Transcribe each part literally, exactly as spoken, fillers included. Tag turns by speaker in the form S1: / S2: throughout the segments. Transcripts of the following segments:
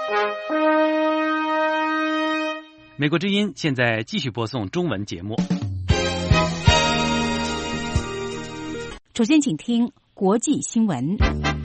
S1: 美国之音现在继续播送中文节目。
S2: 首先请听国际新闻。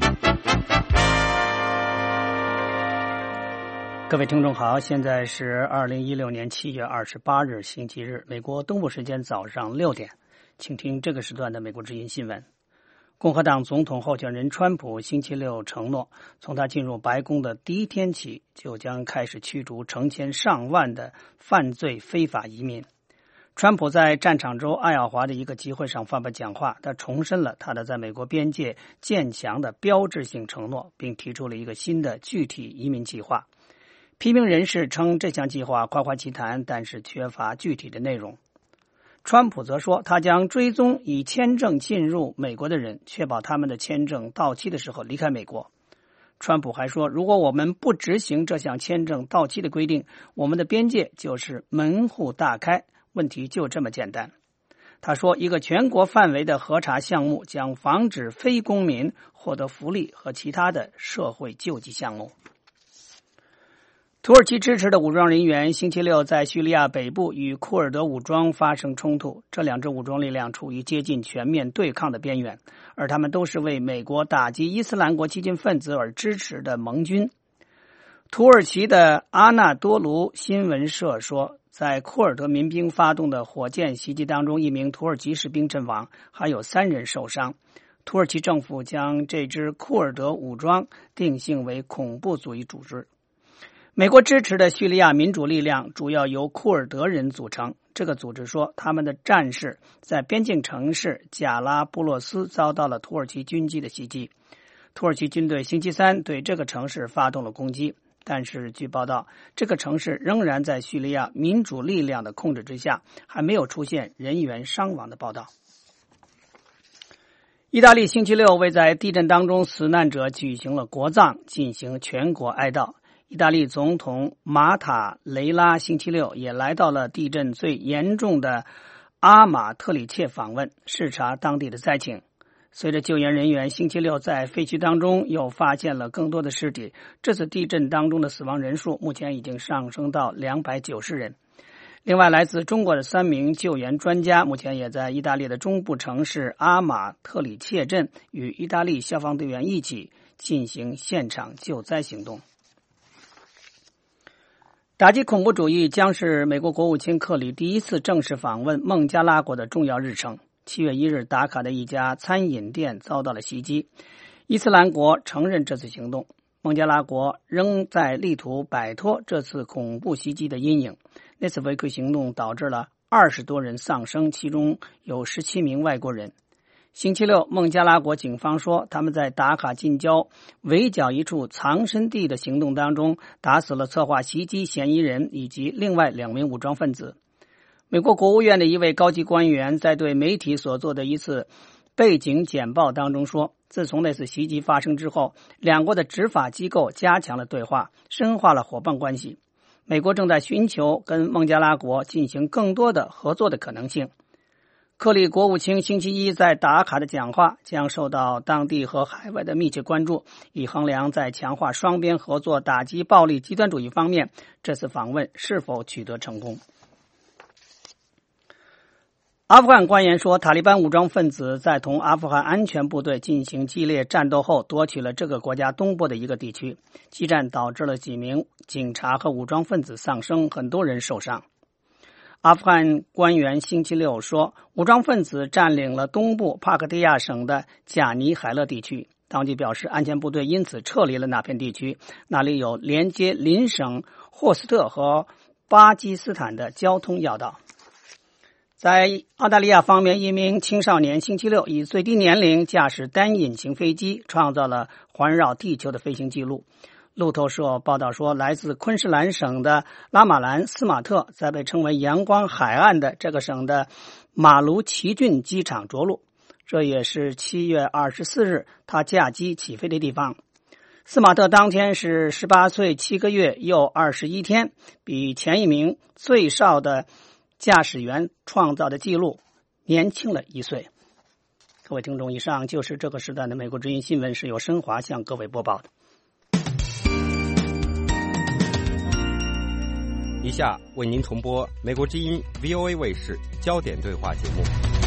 S3: 各位听众好，现在是二零一六年七月二十八日星期日，美国东部时间早上六点，请听这个时段的美国之音新闻。共和党总统候选人川普星期六承诺，从他进入白宫的第一天起，就将开始驱逐成千上万的犯罪非法移民。川普在战场州爱奥华的一个集会上发表讲话，他重申了他的在美国边界建墙的标志性承诺，并提出了一个新的具体移民计划。批评人士称这项计划夸夸其谈，但是缺乏具体的内容。川普则说，他将追踪以签证进入美国的人，确保他们的签证到期的时候离开美国。川普还说，如果我们不执行这项签证到期的规定，我们的边界就是门户大开，问题就这么简单。他说，一个全国范围的核查项目将防止非公民获得福利和其他的社会救济项目。土耳其支持的武装人员星期六在叙利亚北部与库尔德武装发生冲突，这两支武装力量处于接近全面对抗的边缘，而他们都是为美国打击伊斯兰国激进分子而支持的盟军。土耳其的阿纳多卢新闻社说，在库尔德民兵发动的火箭袭击当中，一名土耳其士兵阵亡，还有三人受伤。土耳其政府将这支库尔德武装定性为恐怖主义组织。美国支持的叙利亚民主力量主要由库尔德人组成。这个组织说，他们的战士在边境城市贾拉布洛斯遭到了土耳其军机的袭击。土耳其军队星期三对这个城市发动了攻击，但是据报道，这个城市仍然在叙利亚民主力量的控制之下，还没有出现人员伤亡的报道。意大利星期六为在地震当中死难者举行了国葬，进行全国哀悼。意大利总统马塔雷拉星期六也来到了地震最严重的阿马特里切访问，视察当地的灾情。随着救援人员星期六在废墟当中又发现了更多的尸体，这次地震当中的死亡人数目前已经上升到两百九十人。另外，来自中国的三名救援专家目前也在意大利的中部城市阿马特里切镇与意大利消防队员一起进行现场救灾行动。打击恐怖主义将是美国国务卿克里第一次正式访问孟加拉国的重要日程。七月一日，达卡的一家餐饮店遭到了袭击，伊斯兰国承认这次行动。孟加拉国仍在力图摆脱这次恐怖袭击的阴影。那次围困行动导致了二十多人丧生，其中有十七名外国人。星期六，孟加拉国警方说，他们在达卡近郊围剿一处藏身地的行动当中，打死了策划袭击嫌疑人以及另外两名武装分子。美国国务院的一位高级官员在对媒体所做的一次背景简报当中说，自从那次袭击发生之后，两国的执法机构加强了对话，深化了伙伴关系。美国正在寻求跟孟加拉国进行更多的合作的可能性。克里国务卿星期一在达卡的讲话将受到当地和海外的密切关注，以衡量在强化双边合作打击暴力极端主义方面，这次访问是否取得成功。阿富汗官员说，塔利班武装分子在同阿富汗安全部队进行激烈战斗后，夺取了这个国家东部的一个地区。激战导致了几名警察和武装分子丧生，很多人受伤。阿富汗官员星期六说，武装分子占领了东部帕克蒂亚省的贾尼海勒地区。当局表示，安全部队因此撤离了那片地区，那里有连接邻省霍斯特和巴基斯坦的交通要道。在澳大利亚方面，一名青少年星期六以最低年龄驾驶单引擎飞机，创造了环绕地球的飞行记录。路透社报道说，来自昆士兰省的拉马兰斯马特在被称为阳光海岸的这个省的马卢奇郡机场着陆，这也是七月二十四日他驾机起飞的地方。斯马特当天是十八岁七个月又二十一天，比前一名最少的驾驶员创造的记录年轻了一岁。各位听众，以上就是这个时段的美国之音新闻，是由申华向各位播报的。
S4: 以下为您重播美国之音 V O A 卫视焦点对话节目。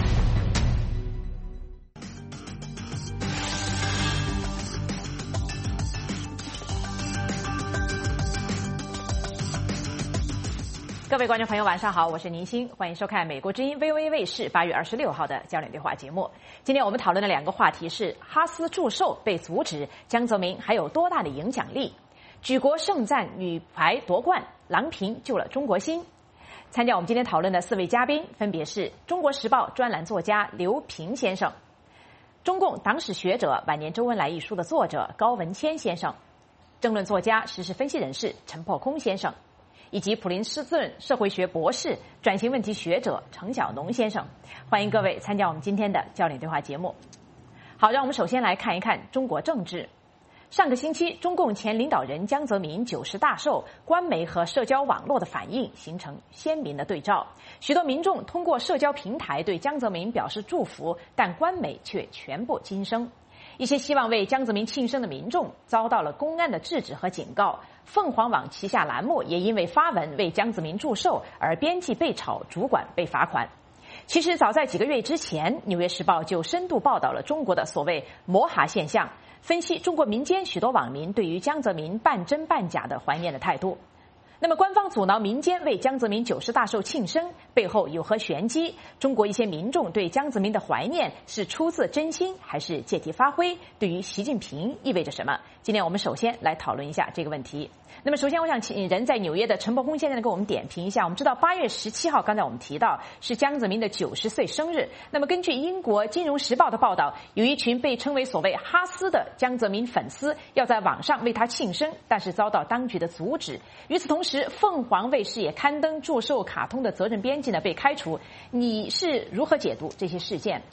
S5: 各位观众朋友，晚上好，我是宁欣，欢迎收看美国之音 V O A 卫视八月二十六号的焦点对话节目。今天我们讨论的两个话题是：哈斯祝寿被阻止，江泽民还有多大的影响力？举国盛赞女排夺冠，郎平救了中国心。参加我们今天讨论的四位嘉宾分别是中国时报专栏作家刘平先生、中共党史学者《晚年周恩来》一书的作者高文谦先生、政论作家、时事分析人士陈破空先生，以及普林斯顿社会学博士、转型问题学者程晓农先生。欢迎各位参加我们今天的焦点对话节目。好，让我们首先来看一看中国政治。上个星期，中共前领导人江泽民九十大寿，官媒和社交网络的反应形成鲜明的对照。许多民众通过社交平台对江泽民表示祝福，但官媒却全部噤声。一些希望为江泽民庆生的民众遭到了公安的制止和警告。凤凰网旗下栏目也因为发文为江泽民祝寿而编辑被炒，主管被罚款。其实早在几个月之前，《纽约时报》就深度报道了中国的所谓摩哈现象，分析中国民间许多网民对于江泽民半真半假的怀念的态度。那么官方阻挠民间为江泽民九十大寿庆生，背后有何玄机？中国一些民众对江泽民的怀念是出自真心还是借题发挥？对于习近平意味着什么？今天我们首先来讨论一下这个问题。那么首先我想请人在纽约的陈伯空先生给我们点评一下。我们知道八月十七号，刚才我们提到是江泽民的九十岁生日。那么根据英国金融时报的报道，有一群被称为所谓哈斯的江泽民粉丝要在网上为他庆生，但是遭到当局的阻止。与此同时，凤凰卫视也刊登祝寿卡通的责任编辑呢被开除。你是如何解读这些事件？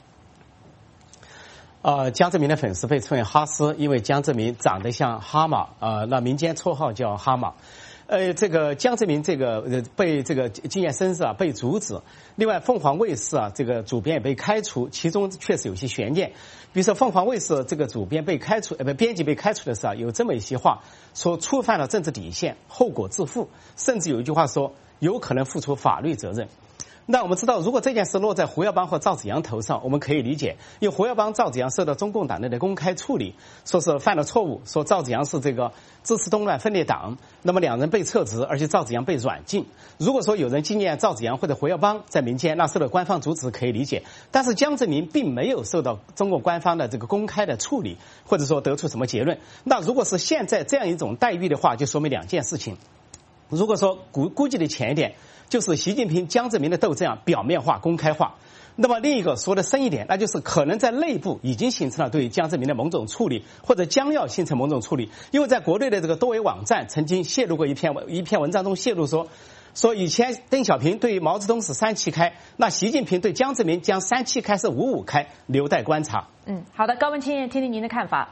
S6: 呃，江泽民的粉丝被称为哈斯，因为江泽民长得像哈马，呃，那民间绰号叫哈马。呃，这个江泽民这个呃被这个纪念生日啊被阻止，另外凤凰卫视啊这个主编也被开除，其中确实有些悬念。比如说凤凰卫视这个主编被开除，呃不编辑被开除的时候，有这么一些话，说触犯了政治底线，后果自负，甚至有一句话说有可能负出法律责任。那我们知道，如果这件事落在胡耀邦或赵紫阳头上，我们可以理解，因为胡耀邦、赵紫阳受到中共党内的公开处理，说是犯了错误，说赵紫阳是这个支持动乱分裂党，那么两人被撤职，而且赵紫阳被软禁。如果说有人纪念赵紫阳或者胡耀邦在民间，那受到官方阻止可以理解，但是江泽民并没有受到中共官方的这个公开的处理，或者说得出什么结论。那如果是现在这样一种待遇的话，就说明两件事情。如果说估估计的浅一点，就是习近平江泽民的斗争啊表面化公开化。那么另一个说的深一点，那就是可能在内部已经形成了对江泽民的某种处理，或者将要形成某种处理。因为在国内的这个多维网站曾经泄露过一篇一篇文章中泄露说，说以前邓小平对毛泽东是三七开，那习近平对江泽民将三七开是五五开，留待观察。
S5: 嗯，好的，高文谦，听听您的看法。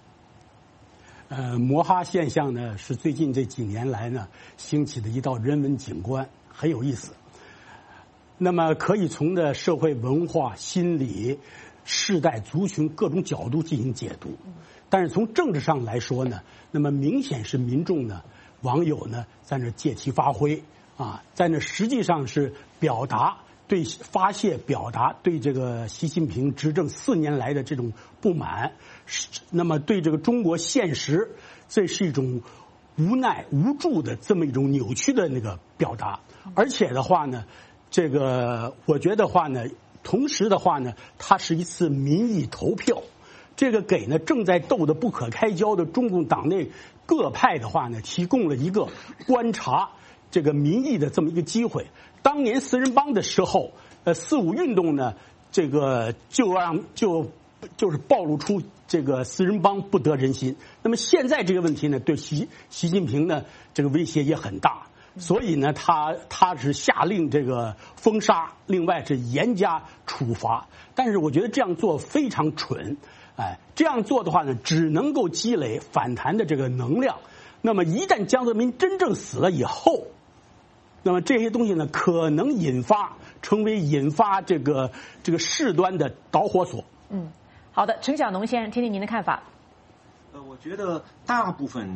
S7: 呃，摩哈现象呢，是最近这几年来呢兴起的一道人文景观，很有意思。那么可以从的社会文化、心理、世代、族群各种角度进行解读。但是从政治上来说呢，那么明显是民众呢、网友呢在那借题发挥啊，在那实际上是表达对发泄、表达对这个习近平执政四年来的这种不满。那么对这个中国现实，这是一种无奈无助的这么一种扭曲的那个表达。而且的话呢，这个我觉得话呢，同时的话呢，它是一次民意投票，这个给呢正在斗得不可开交的中共党内各派的话呢，提供了一个观察这个民意的这么一个机会。当年四人帮的时候，呃，四五运动呢，这个就让就就是暴露出这个四人帮不得人心。那么现在这个问题呢，对习习近平呢，这个威胁也很大。所以呢，他他是下令这个封杀，另外是严加处罚。但是我觉得这样做非常蠢，哎，这样做的话呢，只能够积累反弹的这个能量。那么一旦江泽民真正死了以后，那么这些东西呢，可能引发成为引发这个这个事端的导火索。
S5: 嗯，好的，程晓农先生，听听您的看法。
S8: 呃，我觉得大部分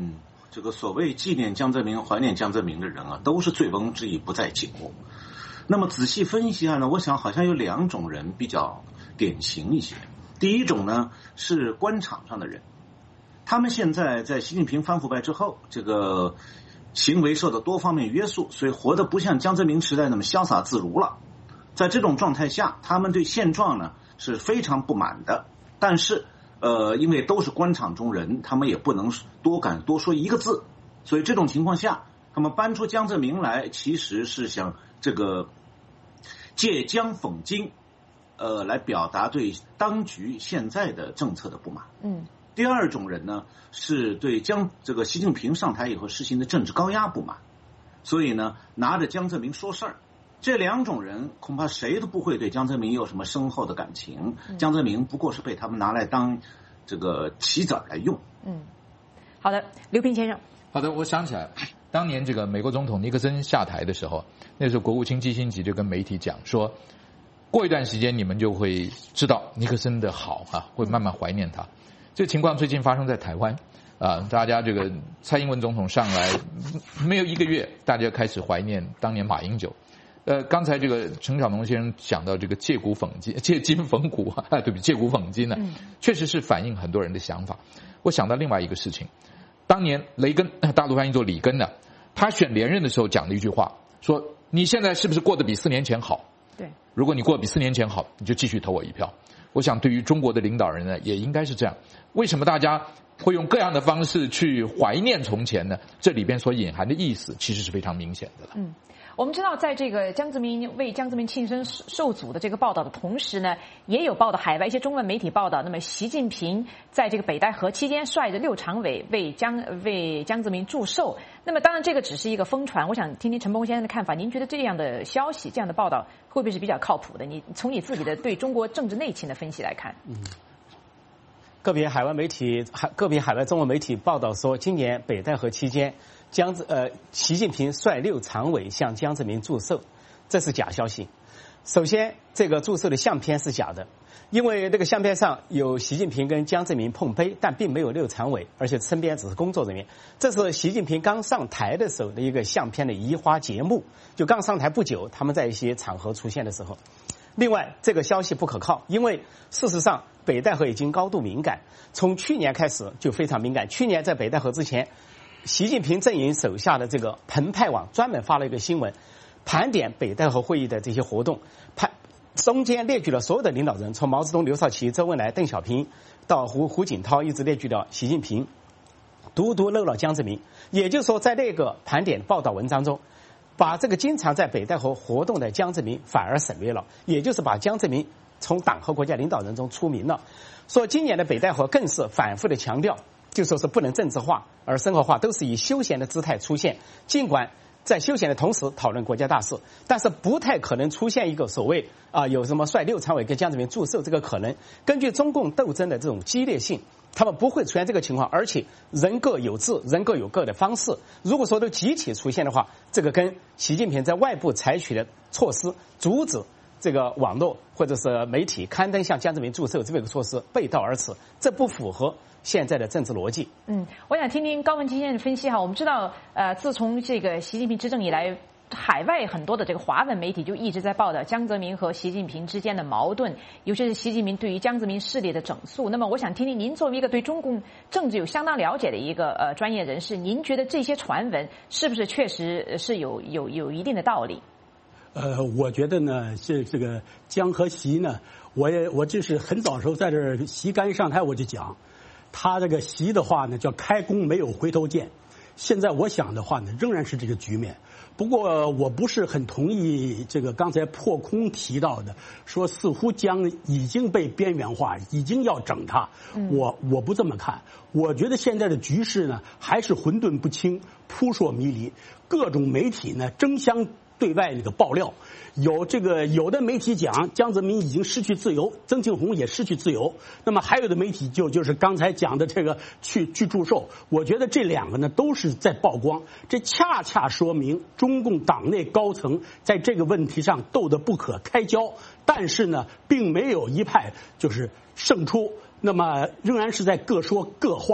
S8: 这个所谓纪念江泽民、怀念江泽民的人啊，都是醉翁之意不在酒。那么仔细分析一下呢，我想好像有两种人比较典型一些。第一种呢是官场上的人，他们现在在习近平反腐败之后，这个行为受到多方面约束，所以活得不像江泽民时代那么潇洒自如了。在这种状态下，他们对现状呢是非常不满的，但是呃，因为都是官场中人，他们也不能多敢多说一个字，所以这种情况下，他们搬出江泽民来，其实是想这个借江讽今，呃，来表达对当局现在的政策的不满。
S5: 嗯。
S8: 第二种人呢，是对江这个习近平上台以后实行的政治高压不满，所以呢，拿着江泽民说事儿。这两种人恐怕谁都不会对江泽民有什么深厚的感情，嗯、江泽民不过是被他们拿来当这个棋子来用。
S5: 嗯，好的，刘平先生。
S9: 好的，我想起来，当年这个美国总统尼克森下台的时候，那时候国务卿基辛格就跟媒体讲说，过一段时间你们就会知道尼克森的好啊，会慢慢怀念他。这个情况最近发生在台湾啊，大家这个蔡英文总统上来没有一个月，大家开始怀念当年马英九。呃，刚才这个陈晓农先生讲到这个借古讽今、借今讽古啊，对不起，借古讽今呢，确实是反映很多人的想法。我想到另外一个事情，当年雷根，大陆翻译作里根呢，他选连任的时候讲了一句话，说你现在是不是过得比四年前好？
S5: 对，
S9: 如果你过得比四年前好，你就继续投我一票。我想对于中国的领导人呢，也应该是这样。为什么大家会用各样的方式去怀念从前呢？这里边所隐含的意思其实是非常明显的了。
S5: 嗯。我们知道，在这个江泽民为江泽民庆生受阻的这个报道的同时呢，也有报道海外一些中文媒体报道，那么习近平在这个北戴河期间率着六常委为江为江泽民祝寿。那么当然这个只是一个疯传，我想听听陈鹏先生的看法。您觉得这样的消息、这样的报道会不会是比较靠谱的？你从你自己的对中国政治内情的分析来看，
S6: 嗯，个别海外媒体、海个别海外中文媒体报道说，今年北戴河期间。江泽呃，习近平率六常委向江泽民祝寿，这是假消息。首先，这个祝寿的相片是假的，因为这个相片上有习近平跟江泽民碰杯，但并没有六常委，而且身边只是工作人员。这是习近平刚上台的时候的一个相片的移花节目，就刚上台不久，他们在一些场合出现的时候。另外，这个消息不可靠，因为事实上北戴河已经高度敏感，从去年开始就非常敏感。去年在北戴河之前，习近平阵营手下的这个澎湃网专门发了一个新闻，盘点北戴河会议的这些活动，盘中间列举了所有的领导人，从毛泽东、刘少奇、周恩来、邓小平到胡胡锦涛，一直列举到习近平，独独漏了江泽民。也就是说，在那个盘点报道文章中，把这个经常在北戴河活动的江泽民反而省略了，也就是把江泽民从党和国家领导人中除名了。说今年的北戴河更是反复的强调，就说是不能政治化，而生活化，都是以休闲的姿态出现。尽管在休闲的同时讨论国家大事，但是不太可能出现一个所谓啊、呃、有什么率六常委跟江泽民祝寿这个可能。根据中共斗争的这种激烈性，他们不会出现这个情况，而且人各有志，人各有各的方式。如果说都集体出现的话，这个跟习近平在外部采取的措施阻止这个网络或者是媒体刊登向江泽民祝寿这个措施背道而驰，这不符合现在的政治逻辑。
S5: 嗯，我想听听高文基先生的分析哈。我们知道，呃，自从这个习近平执政以来，海外很多的这个华文媒体就一直在报道江泽民和习近平之间的矛盾，尤其是习近平对于江泽民势力的整肃。那么，我想听听您作为一个对中共政治有相当了解的一个呃专业人士，您觉得这些传闻是不是确实是有有有一定的道理？
S7: 呃，我觉得呢，是这个江和习呢，我也我就是很早时候在这儿习刚上台我就讲。他这个习的话呢，叫开弓没有回头箭。现在我想的话呢，仍然是这个局面。不过我不是很同意这个刚才破空提到的，说似乎江已经被边缘化，已经要整他。我我不这么看。我觉得现在的局势呢，还是混沌不清、扑朔迷离，各种媒体呢争相对外那个爆料，有这个有的媒体讲江泽民已经失去自由，曾庆红也失去自由，那么还有的媒体就就是刚才讲的这个去去祝寿。我觉得这两个呢都是在曝光，这恰恰说明中共党内高层在这个问题上斗得不可开交，但是呢并没有一派就是胜出，那么仍然是在各说各话。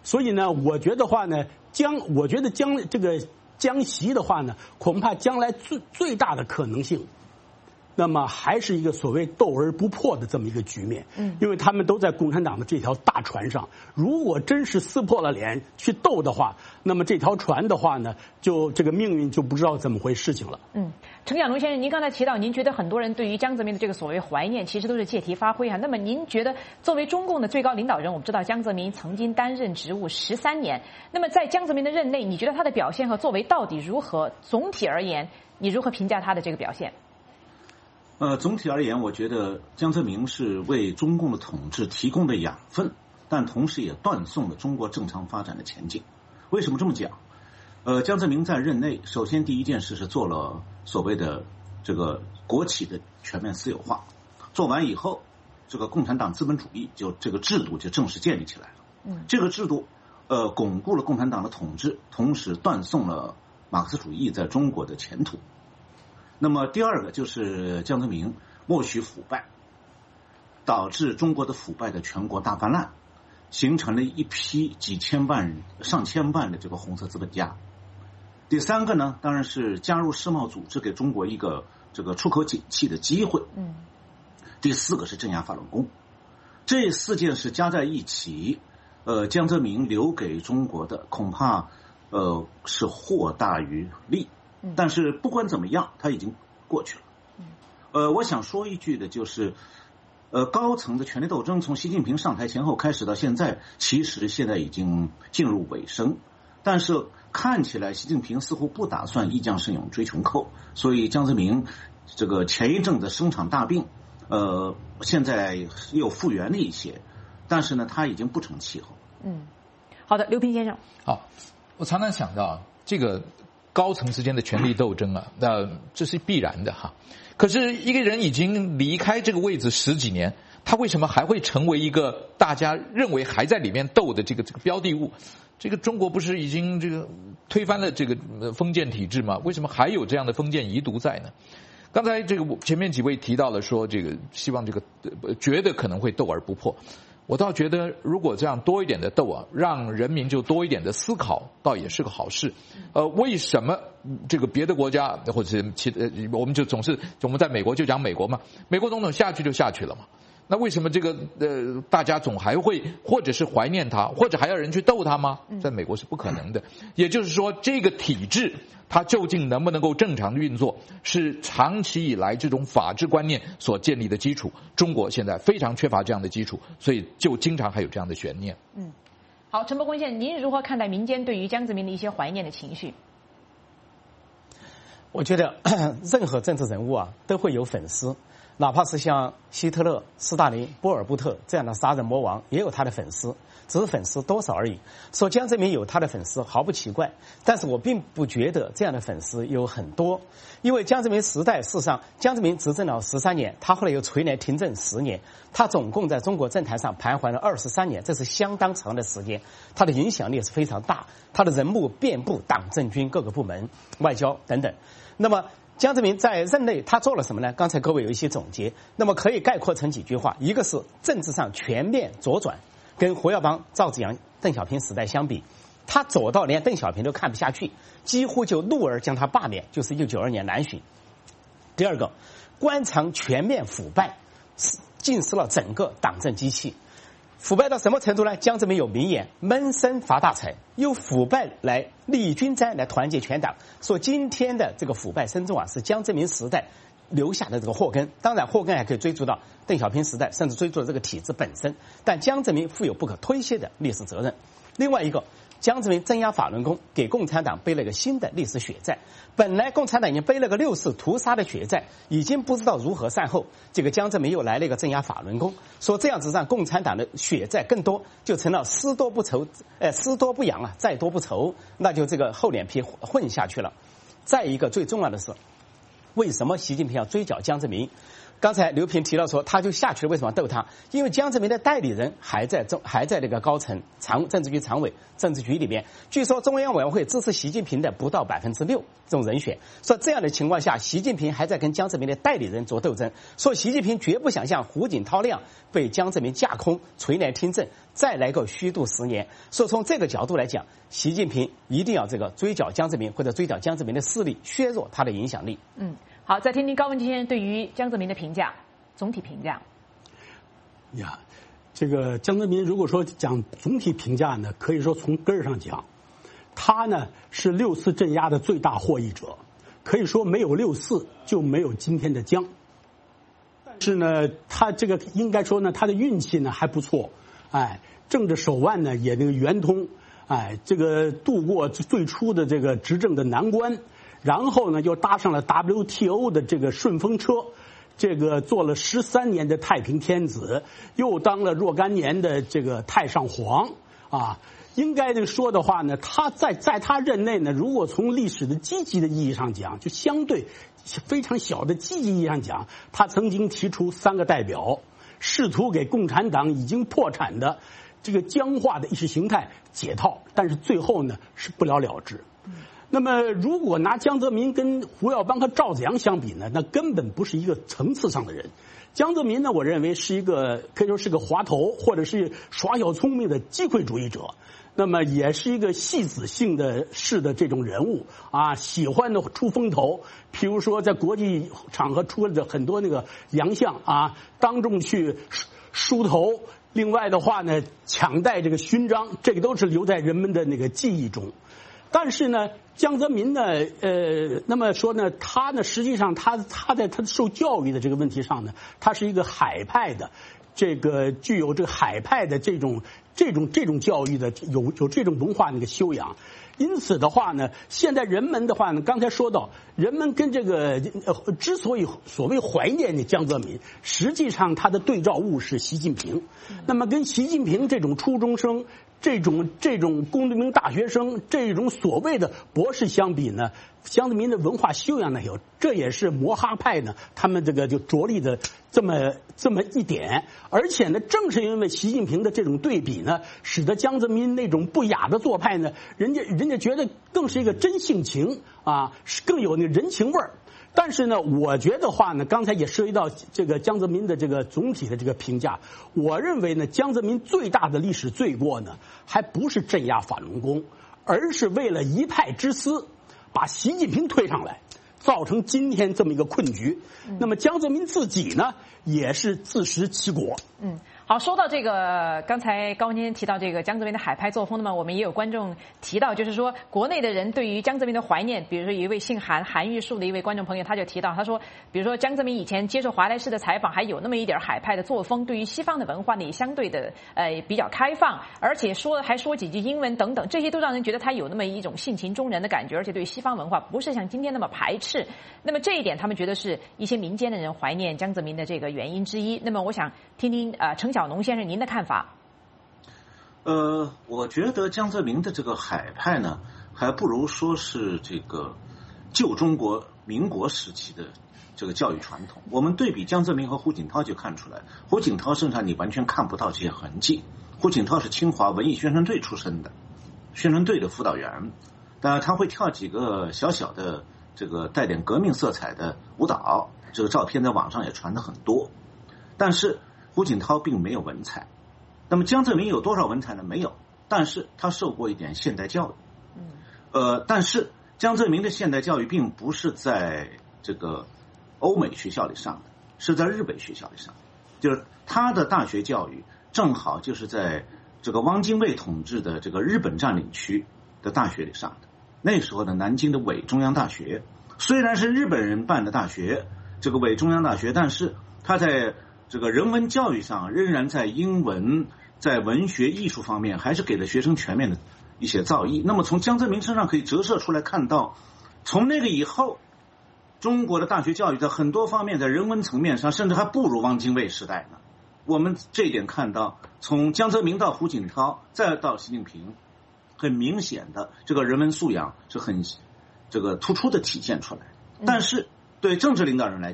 S7: 所以呢，我觉得话呢，将我觉得将这个江西的话呢，恐怕将来最最大的可能性。那么还是一个所谓斗而不破的这么一个局面，嗯，因为他们都在共产党的这条大船上。如果真是撕破了脸去斗的话，那么这条船的话呢，就这个命运就不知道怎么回事情了。
S5: 嗯，程蒋龙先生，您刚才提到，您觉得很多人对于江泽民的这个所谓怀念，其实都是借题发挥啊。那么您觉得，作为中共的最高领导人，我们知道江泽民曾经担任职务十三年，那么在江泽民的任内，你觉得他的表现和作为到底如何？总体而言，你如何评价他的这个表现？
S8: 呃，总体而言，我觉得江泽民是为中共的统治提供的养分，但同时也断送了中国正常发展的前景。为什么这么讲？呃，江泽民在任内，首先第一件事是做了所谓的这个国企的全面私有化，做完以后，这个共产党资本主义就这个制度就正式建立起来了。嗯，这个制度呃巩固了共产党的统治，同时断送了马克思主义在中国的前途。那么第二个就是江泽民默许腐败，导致中国的腐败的全国大泛滥，形成了一批几千万、上千万的这个红色资本家。第三个呢，当然是加入世贸组织，给中国一个这个出口景气的机会。嗯。第四个是镇压法轮功，这四件事加在一起，呃，江泽民留给中国的恐怕呃是祸大于利。但是不管怎么样，他已经过去了。呃，我想说一句的就是，呃，高层的权力斗争从习近平上台前后开始到现在，其实现在已经进入尾声。但是看起来习近平似乎不打算一将胜勇追穷寇，所以江泽民这个前一阵子生场大病，呃，现在又复原了一些，但是呢，他已经不成气候。
S5: 嗯，好的，刘平先生。
S9: 好，我常常想到这个。高层之间的权力斗争啊，那这是必然的哈。可是一个人已经离开这个位置十几年，他为什么还会成为一个大家认为还在里面斗的这个这个标的物？这个中国不是已经这个推翻了这个封建体制吗？为什么还有这样的封建遗毒在呢？刚才这个前面几位提到了说，这个希望这个觉得可能会斗而不破。我倒觉得，如果这样多一点的斗啊，让人民就多一点的思考，倒也是个好事。呃，为什么这个别的国家或者其呃，我们就总是我们在美国就讲美国嘛，美国总统下去就下去了嘛。那为什么这个呃大家总还会或者是怀念他，或者还要人去斗他吗？在美国是不可能的。也就是说，这个体制它究竟能不能够正常运作，是长期以来这种法治观念所建立的基础。中国现在非常缺乏这样的基础，所以就经常还有这样的悬念。
S5: 嗯，好，陈伯公先生，您如何看待民间对于江泽民的一些怀念的情绪？
S6: 我觉得任何政治人物啊都会有粉丝。哪怕是像希特勒、斯大林、波尔布特这样的杀人魔王，也有他的粉丝，只是粉丝多少而已。说江泽民有他的粉丝毫不奇怪，但是我并不觉得这样的粉丝有很多，因为江泽民时代，事实上江泽民执政了十三年，他后来又垂帘听政十年，他总共在中国政坛上徘徊了二十三年，这是相当长的时间，他的影响力是非常大，他的人物遍布党政军各个部门、外交等等。那么江泽民在任内他做了什么呢？刚才各位有一些总结，那么可以概括成几句话：一个是政治上全面左转，跟胡耀邦、赵紫阳、邓小平时代相比，他左到连邓小平都看不下去，几乎就怒而将他罢免，就是一九九二年南巡。第二个，官场全面腐败，浸湿了整个党政机器。腐败到什么程度呢？江泽民有名言：闷声发大财，用腐败来利益均沾，来团结全党。说今天的这个腐败深重啊，是江泽民时代留下的这个祸根。当然，祸根还可以追溯到邓小平时代，甚至追溯到这个体制本身。但江泽民负有不可推卸的历史责任。另外一个，江泽民镇压法轮功，给共产党背了个新的历史血债。本来共产党已经背了个六四屠杀的血债，已经不知道如何善后。这个江泽民又来了一个镇压法轮功，说这样子让共产党的血债更多，就成了失多不愁，呃，失多不扬啊，债多不愁，那就这个厚脸皮混下去了。再一个最重要的是，为什么习近平要追剿江泽民？ 刚才刘平提到说，他就下去了，为什么斗他？因为江泽民的代理人还在中，还在那个高层常政治局常委政治局里面。据说中央委员会支持习近平的不到百分之六这种人选。说这样的情况下，习近平还在跟江泽民的代理人做斗争。说习近平绝不想像胡锦涛那样被江泽民架空垂帘听政，再来个虚度十年。所以从这个角度来讲，习近平一定要这个追剿江泽民，或者追剿江泽民的势力，削弱他的影响力。
S5: 嗯。好，再听听高文先生对于江泽民的评价，总体评价。
S7: 呀，这个江泽民如果说讲总体评价呢，可以说从根儿上讲，他呢是六四镇压的最大获益者，可以说没有六四就没有今天的江。但是呢，他这个应该说呢，他的运气呢还不错，哎，政治手腕呢也那个圆通，哎，这个度过最初的这个执政的难关。然后呢，又搭上了 W T O 的这个顺风车，这个做了十三年的太平天子，又当了若干年的这个太上皇啊。应该的说的话呢，他在在他任内呢，如果从历史的积极的意义上讲，就相对非常小的积极意义上讲，他曾经提出三个代表，试图给共产党已经破产的这个僵化的意识形态解套，但是最后呢是不了了之。那么，如果拿江泽民跟胡耀邦和赵子阳相比呢，那根本不是一个层次上的人。江泽民呢，我认为是一个可以说是个滑头，或者是耍小聪明的机会主义者。那么，也是一个戏子性的式的这种人物啊，喜欢的出风头。譬如说，在国际场合出了很多那个洋相啊，当众去梳头。另外的话呢，抢戴这个勋章，这个都是留在人们的那个记忆中。但是呢，江泽民呢，呃，那么说呢，他呢，实际上他他在他受教育的这个问题上呢，他是一个海派的，这个具有这个海派的这种这种这种教育的，有有这种文化那个修养。因此的话呢，现在人们的话呢，刚才说到，人们跟这个呃，之所以所谓怀念的江泽民，实际上他的对照物是习近平。那么跟习近平这种初中生。这种这种工农兵大学生，这种所谓的博士相比呢，江泽民的文化修养呢有，这也是摩哈派呢他们这个就着力的这么这么一点。而且呢，正是因为习近平的这种对比呢，使得江泽民那种不雅的做派呢，人家人家觉得更是一个真性情啊，更有那人情味儿。但是呢，我觉得话呢，刚才也涉及到这个江泽民的这个总体的这个评价。我认为呢，江泽民最大的历史罪过呢，还不是镇压法轮功，而是为了一派之私，把习近平推上来，造成今天这么一个困局。嗯、那么江泽民自己呢，也是自食其果。
S5: 嗯。好，说到这个，刚才高文先生提到这个江泽民的海派作风，那么我们也有观众提到，就是说国内的人对于江泽民的怀念，比如说有一位姓韩韩玉树的一位观众朋友，他就提到，他说，比如说江泽民以前接受华莱士的采访，还有那么一点海派的作风，对于西方的文化呢也相对的呃比较开放，而且说还说几句英文等等，这些都让人觉得他有那么一种性情中人的感觉，而且对西方文化不是像今天那么排斥。那么这一点，他们觉得是一些民间的人怀念江泽民的这个原因之一。那么我想听听呃程小农先生您的看法。
S8: 呃，我觉得江泽民的这个海派呢，还不如说是这个旧中国民国时期的这个教育传统。我们对比江泽民和胡锦涛就看出来，胡锦涛身上你完全看不到这些痕迹。胡锦涛是清华文艺宣传队出身的，宣传队的辅导员，当然他会跳几个小小的这个带点革命色彩的舞蹈，这个照片在网上也传得很多。但是胡锦涛并没有文采，那么江泽民有多少文采呢？没有，但是他受过一点现代教育。呃，但是江泽民的现代教育并不是在这个欧美学校里上的，是在日本学校里上的，就是他的大学教育正好就是在这个汪精卫统治的这个日本占领区的大学里上的。那时候的南京的伪中央大学虽然是日本人办的大学，这个伪中央大学，但是他在这个人文教育上仍然在英文在文学艺术方面还是给了学生全面的一些造诣。那么从江泽民身上可以折射出来看到，从那个以后中国的大学教育在很多方面在人文层面上甚至还不如汪精卫时代呢。我们这一点看到，从江泽民到胡锦涛再到习近平，很明显的这个人文素养是很这个突出的体现出来。但是对政治领导人来讲，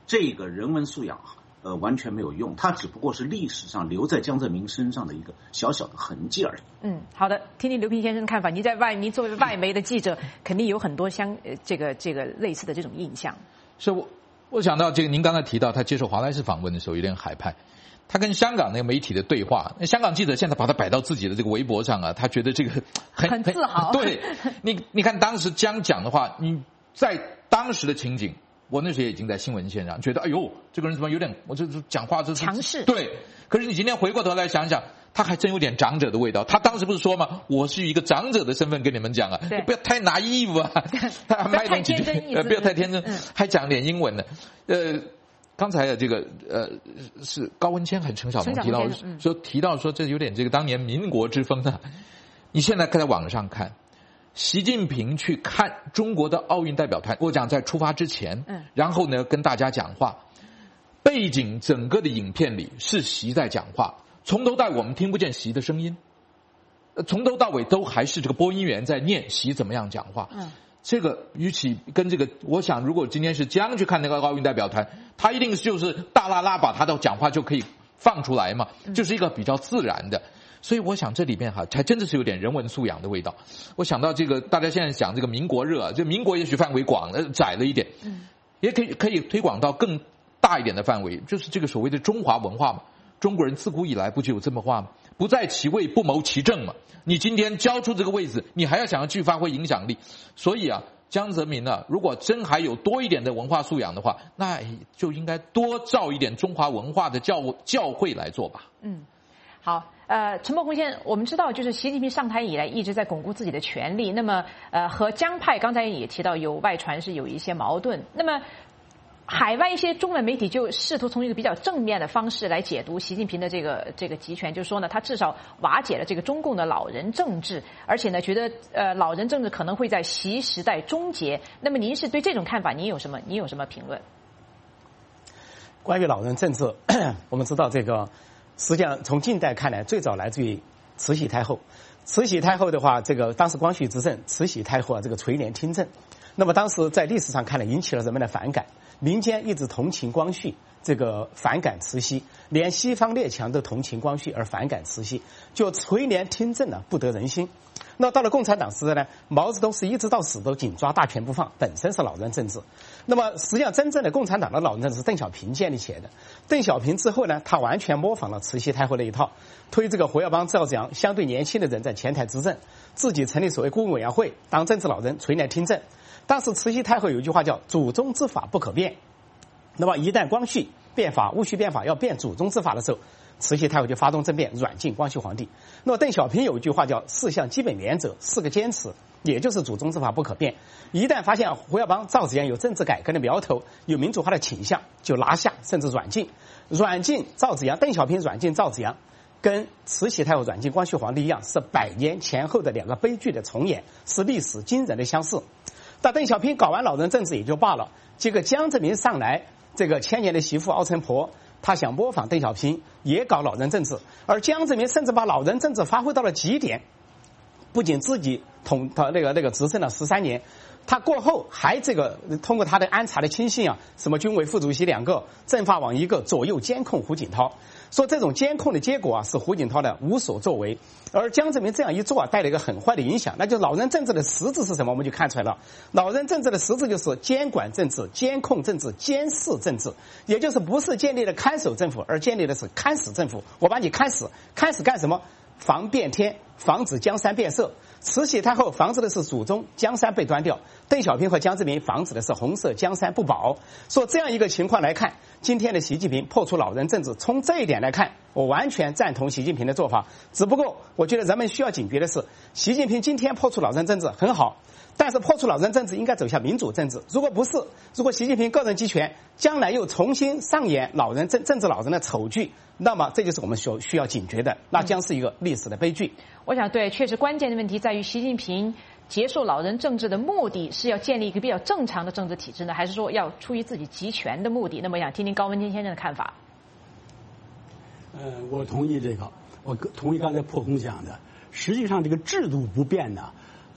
S8: 这个人文素养呃完全没有用，它只不过是历史上留在江泽民身上的一个小小的痕迹而已。
S5: 嗯，好的，听听刘平先生的看法。你在外，你作为外媒的记者，肯定有很多相呃这个这个类似的这种印象。
S9: 是我我想到这个，您刚才提到他接受华莱士访问的时候有点海派。他跟香港那个媒体的对话，那香港记者现在把他摆到自己的这个微博上啊，他觉得这个很
S5: 很自豪。
S9: 对，你你看当时江讲的话，你在当时的情景，我那时候也已经在新闻线上，觉得哎呦，这个人怎么有点，我这讲话这
S5: 强势。对，
S9: 可是你今天回过头来想想，他还真有点长者的味道。他当时不是说吗？我是以一个长者的身份跟你们讲啊，不要太拿衣服啊，他还卖点几句，呃，不要太天真，还讲点英文呢，呃。刚才的这个呃是高文谦很陈晓东提到说提到说这有点这个当年民国之风啊。你现在在网上看，习近平去看中国的奥运代表团，我讲在出发之前，嗯，然后呢跟大家讲话，背景整个的影片里是习在讲话，从头到尾我们听不见习的声音，从头到尾都还是这个播音员在念习怎么样讲话，嗯。这个与其跟这个，我想如果今天是江去看那个奥运代表团，他一定就是大拉拉把他的讲话就可以放出来嘛，就是一个比较自然的。所以我想这里面哈，还真的是有点人文素养的味道。我想到这个，大家现在讲这个民国热，就民国也许范围广了窄了一点，也可以可以推广到更大一点的范围，就是这个所谓的中华文化嘛。中国人自古以来不就有这么话吗？不在其位不谋其政嘛。你今天交出这个位置，你还要想要去发挥影响力，所以啊，江泽民啊，如果真还有多一点的文化素养的话，那就应该多造一点中华文化的教教会来做吧。
S5: 嗯，好，呃，陈伯宏先生，我们知道，就是习近平上台以来一直在巩固自己的权力，那么呃，和江派刚才也提到有外传是有一些矛盾，那么。海外一些中文媒体就试图从一个比较正面的方式来解读习近平的这个这个集权，就是说呢，他至少瓦解了这个中共的老人政治，而且呢，觉得呃老人政治可能会在习时代终结。那么您是对这种看法，您有什么您有什么评论？
S6: 关于老人政治，我们知道这个实际上从近代看来，最早来自于慈禧太后。慈禧太后的话，这个当时光绪执政，慈禧太后啊，这个垂帘听政，那么当时在历史上看来引起了人们的反感。民间一直同情光绪，这个反感慈禧，连西方列强都同情光绪而反感慈禧，就垂帘听政呢，不得人心。那到了共产党时代呢，毛泽东是一直到死都紧抓大权不放，本身是老人政治。那么实际上真正的共产党的老人政治是邓小平建立起来的。邓小平之后呢，他完全模仿了慈禧太后那一套，推这个胡耀邦、赵紫阳相对年轻的人在前台执政，自己成立所谓顾问委员会，当政治老人垂帘听政。当时慈禧太后有一句话叫祖宗之法不可变，那么一旦光绪变法，戊戌变法要变祖宗之法的时候，慈禧太后就发动政变，软禁光绪皇帝。那么邓小平有一句话叫四项基本原则，四个坚持，也就是祖宗之法不可变。一旦发现胡耀邦、赵紫阳有政治改革的苗头，有民主化的倾向，就拿下甚至软禁。软禁赵紫阳，邓小平软禁赵紫阳，跟慈禧太后软禁光绪皇帝一样，是百年前后的两个悲剧的重演，是历史惊人的相似。但邓小平搞完老人政治也就罢了，这个江泽民上来，这个千年的媳妇熬成婆，他想模仿邓小平也搞老人政治，而江泽民甚至把老人政治发挥到了极点，不仅自己统他那个那个执政了十三年，他过后还这个通过他的安插的亲信啊，什么军委副主席两个，政法网一个，左右监控胡锦涛。说这种监控的结果啊，是胡锦涛的无所作为，而江泽民这样一做啊，带来一个很坏的影响，那就是老人政治的实质是什么？我们就看出来了，老人政治的实质就是监管政治、监控政治、监视政治，也就是不是建立了看守政府，而建立的是看死政府。我把你看死，看死干什么？防变天，防止江山变色。慈禧太后防止的是祖宗江山被端掉，邓小平和江泽民防止的是红色江山不保。说这样一个情况来看，今天的习近平破除老人政治，从这一点来看，我完全赞同习近平的做法。只不过我觉得人们需要警觉的是，习近平今天破除老人政治很好，但是破除老人政治应该走向民主政治。如果不是，如果习近平个人集权，将来又重新上演老人政政治老人的丑剧，那么这就是我们所需要警觉的，那将是一个历史的悲剧。
S5: 我想对，确实关键的问题在于习近平结束老人政治的目的是要建立一个比较正常的政治体制呢，还是说要出于自己集权的目的？那么想听听高文谦先生的看法。
S7: 呃，我同意这个，我同意刚才破空讲的。实际上，这个制度不变呢，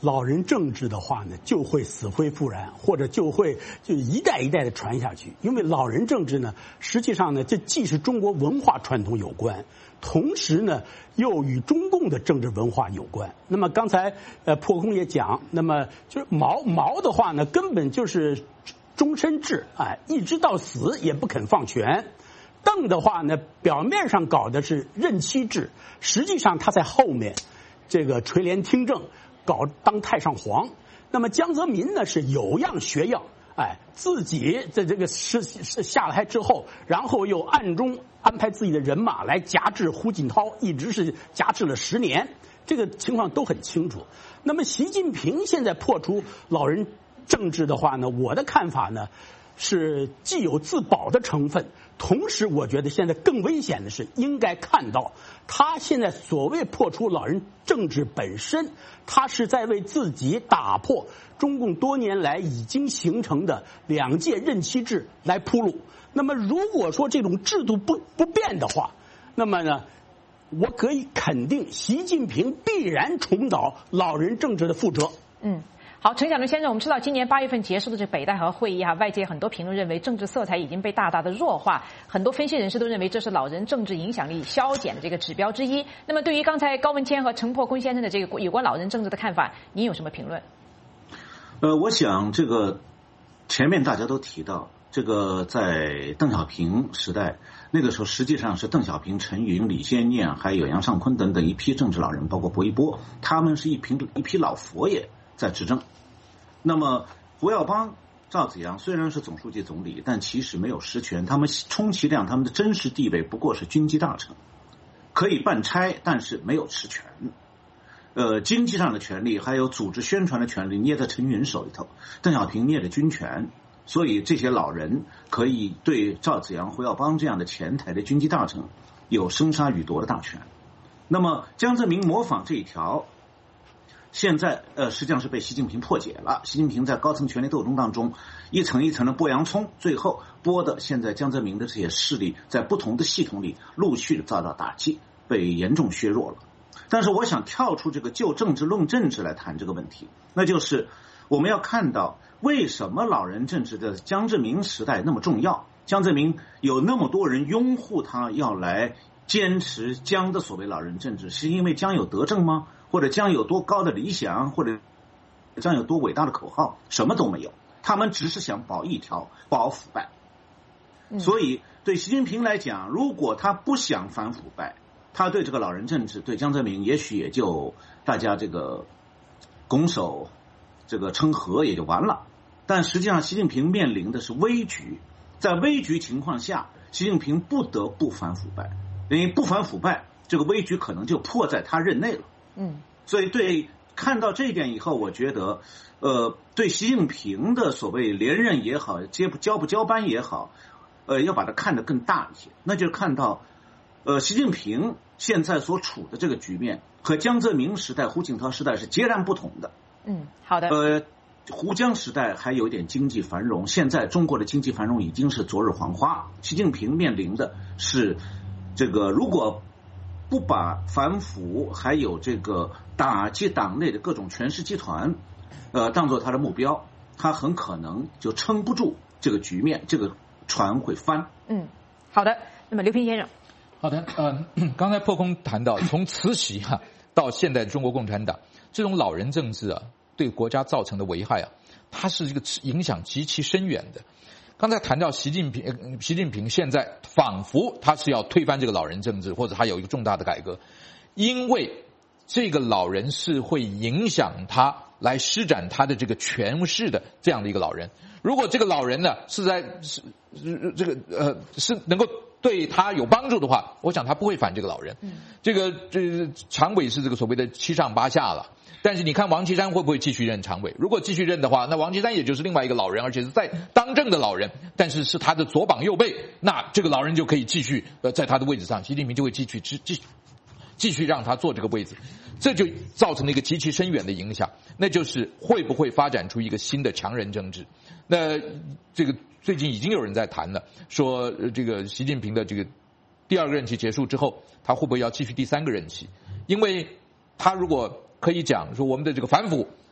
S7: 老人政治的话呢，就会死灰复燃，或者就会就一代一代的传下去。因为老人政治呢，实际上呢，这既是中国文化传统有关，同时呢，又与中共的政治文化有关。那么刚才呃破空也讲，那么就是毛毛的话呢，根本就是终身制，哎，一直到死也不肯放权。邓的话呢，表面上搞的是任期制，实际上他在后面这个垂帘听政，搞当太上皇。那么江泽民呢是有样学样，哎，自己在这个是是下台之后，然后又暗中安排自己的人马来夹制胡锦涛，一直是夹制了十年，这个情况都很清楚。那么习近平现在破除老人政治的话呢，我的看法呢是既有自保的成分，同时我觉得现在更危险的是，应该看到他现在所谓破除老人政治本身，他是在为自己打破中共多年来已经形成的两届任期制来铺路。那么如果说这种制度不不变的话，那么呢，我可以肯定习近平必然重蹈老人政治的覆辙。
S5: 嗯。好，陈小龙先生，我们知道今年八月份结束的这北戴河会议哈、啊，外界很多评论认为政治色彩已经被大大的弱化，很多分析人士都认为这是老人政治影响力消减的这个指标之一。那么对于刚才高文谦和陈破空先生的这个有关老人政治的看法，您有什么评论？
S8: 呃，我想这个前面大家都提到，这个在邓小平时代，那个时候实际上是邓小平、陈云、李先念还有杨尚昆等等一批政治老人，包括薄一波，他们是一批一批老佛爷在执政。那么胡耀邦、赵紫阳虽然是总书记总理，但其实没有实权，他们充其量他们的真实地位不过是军机大臣，可以办差，但是没有实权。呃，经济上的权利还有组织宣传的权利捏在陈云手里头，邓小平捏着军权，所以这些老人可以对赵紫阳、胡耀邦这样的前台的军机大臣有生杀予夺的大权。那么江泽民模仿这一条，现在呃实际上是被习近平破解了。习近平在高层权力斗争当中一层一层的剥洋葱，最后剥的现在江泽民的这些势力在不同的系统里陆续的遭到打击，被严重削弱了。但是我想跳出这个就政治论政治来谈这个问题，那就是我们要看到为什么老人政治的江泽民时代那么重要，江泽民有那么多人拥护他要来坚持江的所谓老人政治，是因为江有德政吗？或者江有多高的理想，或者江有多伟大的口号？什么都没有，他们只是想保一条，保腐败。所以对习近平来讲，如果他不想反腐败，他对这个老人政治，对江泽民也许也就大家这个拱手这个称和也就完了。但实际上习近平面临的是危局，在危局情况下，习近平不得不反腐败，因为不反腐败，这个危局可能就迫在他任内了。
S5: 嗯，
S8: 所以对看到这一点以后，我觉得，呃，对习近平的所谓连任也好，接不交不交班也好，呃，要把它看得更大一些，那就是看到，呃，习近平现在所处的这个局面和江泽民时代、胡锦涛时代是截然不同的。
S5: 嗯，好的。
S8: 呃，胡江时代还有一点经济繁荣，现在中国的经济繁荣已经是昨日黄花。习近平面临的是这个，如果不把反腐还有这个打击党内的各种权势集团，呃，当做他的目标，他很可能就撑不住这个局面，这个船会翻。
S5: 嗯，好的。那么刘平先生，
S9: 好的，呃，刚才破空谈到，从慈禧哈、啊、到现代中国共产党，这种老人政治啊，对国家造成的危害啊，它是这个影响极其深远的。刚才谈到习近平，习近平现在仿佛他是要推翻这个老人政治，或者他有一个重大的改革，因为这个老人是会影响他来施展他的这个权势的这样的一个老人。如果这个老人呢是在是这个呃是能够对他有帮助的话，我想他不会反这个老人。嗯、这个这常委是这个所谓的七上八下了。但是你看王岐山会不会继续任常委？如果继续任的话，那王岐山也就是另外一个老人，而且是在当政的老人，但是是他的左膀右臂，那这个老人就可以继续呃在他的位置上，习近平就会继续继继继续让他坐这个位置，这就造成了一个极其深远的影响，那就是会不会发展出一个新的强人政治？那这个最近已经有人在谈了，说这个习近平的这个第二个任期结束之后，他会不会要继续第三个任期？因为他如果可以讲说我们的这个反腐，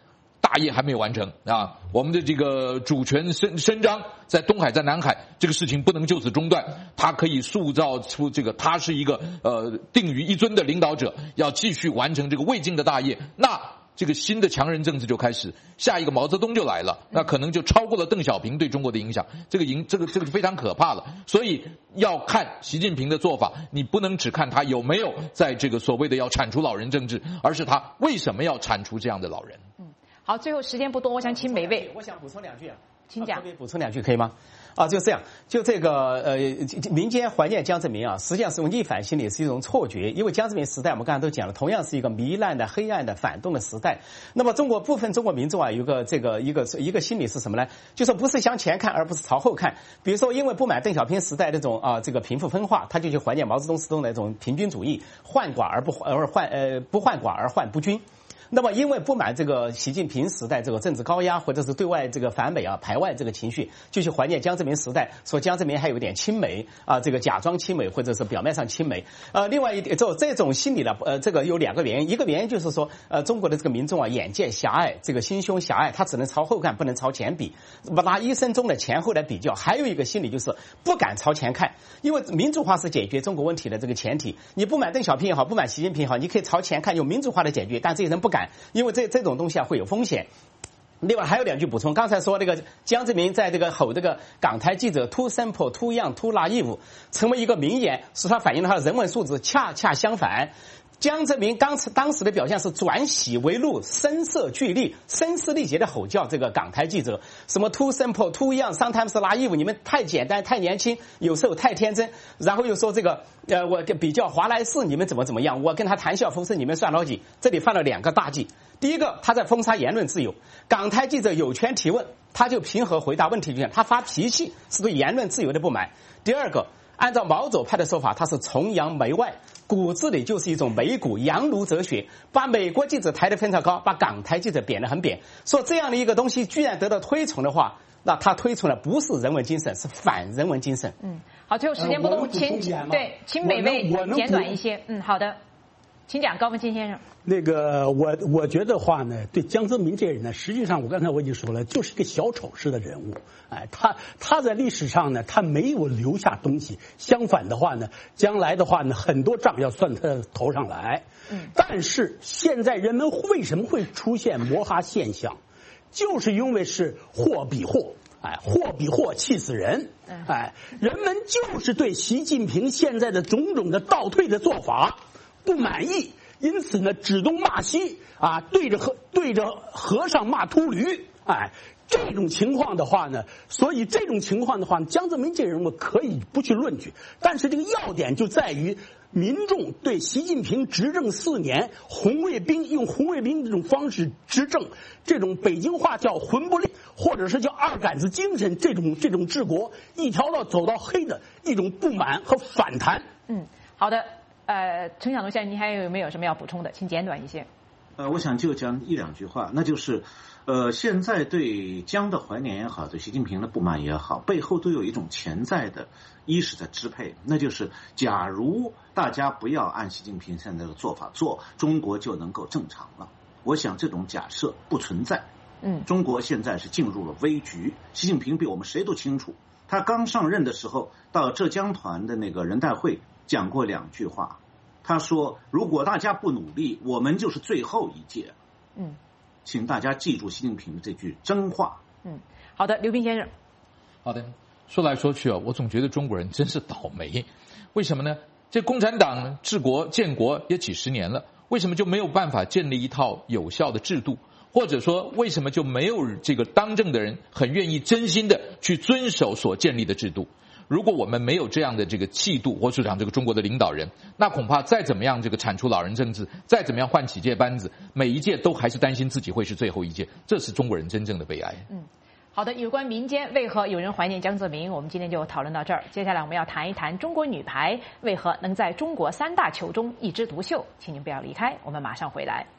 S9: 大业还没有完成啊，我们的这个主权伸伸张在东海在南海这个事情不能就此中断，他可以塑造出这个他是一个呃定于一尊的领导者，要继续完成这个未尽的大业，那这个新的强人政治就开始，下一个毛泽东就来了，那可能就超过了邓小平对中国的影响，这个影这个这个非常可怕了。所以要看习近平的做法，你不能只看他有没有在这个所谓的要铲除老人政治，而是他为什么要铲除这样的老人。
S5: 嗯，好，最后时间不多，我想请每位，
S6: 我想补充两句啊，
S5: 请讲。
S6: 特别补充两句可以吗？啊，就这样，就这个呃，民间怀念江泽民啊，实际上是一种逆反心理，是一种错觉。因为江泽民时代，我们刚才都讲了，同样是一个糜烂的、黑暗的、反动的时代。那么中国部分中国民众啊，有个这个一个一个心理是什么呢？就是不是向前看，而不是朝后看。比如说，因为不满邓小平时代那种啊这个贫富分化，他就去怀念毛泽东时代那种平均主义，患寡而不而患呃不患寡而患不均。那么，因为不满这个习近平时代这个政治高压，或者是对外这个反美啊、排外这个情绪，就去怀念江泽民时代，说江泽民还有点亲美啊，这个假装亲美或者是表面上亲美。呃，另外一点，这这种心理呢，呃，这个有两个原因，一个原因就是说，呃，中国的这个民众啊，眼界狭隘，这个心胸狭隘，他只能朝后看，不能朝前比，拿一生中的前后来比较。还有一个心理就是不敢朝前看，因为民主化是解决中国问题的这个前提。你不满邓小平也好，不满习近平也好，你可以朝前看，用民主化的解决，但这些人不敢。因为这这种东西啊会有风险。另外还有两句补充，刚才说那个江泽民在这个吼这个港台记者 too simple too young too naive 成为一个名言，使他反映了他的人文素质。恰恰相反，江泽民当时当时的表现是转喜为怒，声色俱厉，声嘶力竭的吼叫这个港台记者，什么 too simple too young sometimes naive， 你们太简单太年轻，有时候太天真。然后又说这个呃我比较华莱士你们怎么怎么样，我跟他谈笑风生你们算老几。这里犯了两个大忌。第一个，他在封杀言论自由，港台记者有权提问，他就平和回答问题就行，他发脾气是对言论自由的不满。第二个，按照毛左派的说法，他是崇洋媚外，骨子里就是一种美股洋奴哲学，把美国记者抬得非常高，把港台记者贬得很贬。说这样的一个东西居然得到推崇的话，那他推崇的不是人文精神，是反人文精神。
S5: 嗯，好，最后时间不多，请对，请每位简短一些。嗯，好的，请讲，高文清先生。
S7: 那个我我觉得话呢，对江泽民这人呢，实际上我刚才我已经说了，就是一个小丑式的人物。哎，他他在历史上呢，他没有留下东西。相反的话呢，将来的话呢，很多账要算他头上来。嗯，但是现在人们为什么会出现摩哈现象？就是因为是货比货。哎，货比货气死人！哎，人们就是对习近平现在的种种的倒退的做法不满意，因此呢，指东骂西啊，对着和对着和尚骂秃驴，哎，这种情况的话呢，所以这种情况的话，江泽民这人物可以不去论据，但是这个要点就在于民众对习近平执政四年，红卫兵用红卫兵这种方式执政，这种北京话叫魂不吝，或者是叫二杆子精神，这种这种治国一条道走到黑的一种不满和反弹。
S5: 嗯，好的。呃，陈晓东先生，您还有没有什么要补充的？请简短一些。
S8: 呃，我想就讲一两句话，那就是，呃，现在对江的怀念也好，对习近平的不满也好，背后都有一种潜在的意识的支配，那就是假如大家不要按习近平现在的做法做，中国就能够正常了。我想这种假设不存在。嗯，中国现在是进入了危局，习近平比我们谁都清楚。他刚上任的时候，到浙江团的那个人代会讲过两句话。他说：“如果大家不努力，我们就是最后一届。”嗯，请大家记住习近平的这句真话。
S5: 嗯，好的，刘斌先生。
S9: 好的，说来说去啊，我总觉得中国人真是倒霉。为什么呢？这共产党治国建国也几十年了，为什么就没有办法建立一套有效的制度？或者说，为什么就没有这个当政的人很愿意真心的去遵守所建立的制度？如果我们没有这样的这个气度，或是讲这个中国的领导人，那恐怕再怎么样这个铲除老人政治，再怎么样换几届班子，每一届都还是担心自己会是最后一届，这是中国人真正的悲哀。
S5: 嗯，好的，有关民间为何有人怀念江泽民，我们今天就讨论到这儿。接下来我们要谈一谈中国女排为何能在中国三大球中一枝独秀，请您不要离开，我们马上回来。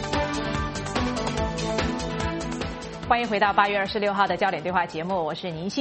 S5: 欢迎回到八月二十六号的焦点对话节目，我是宁鑫。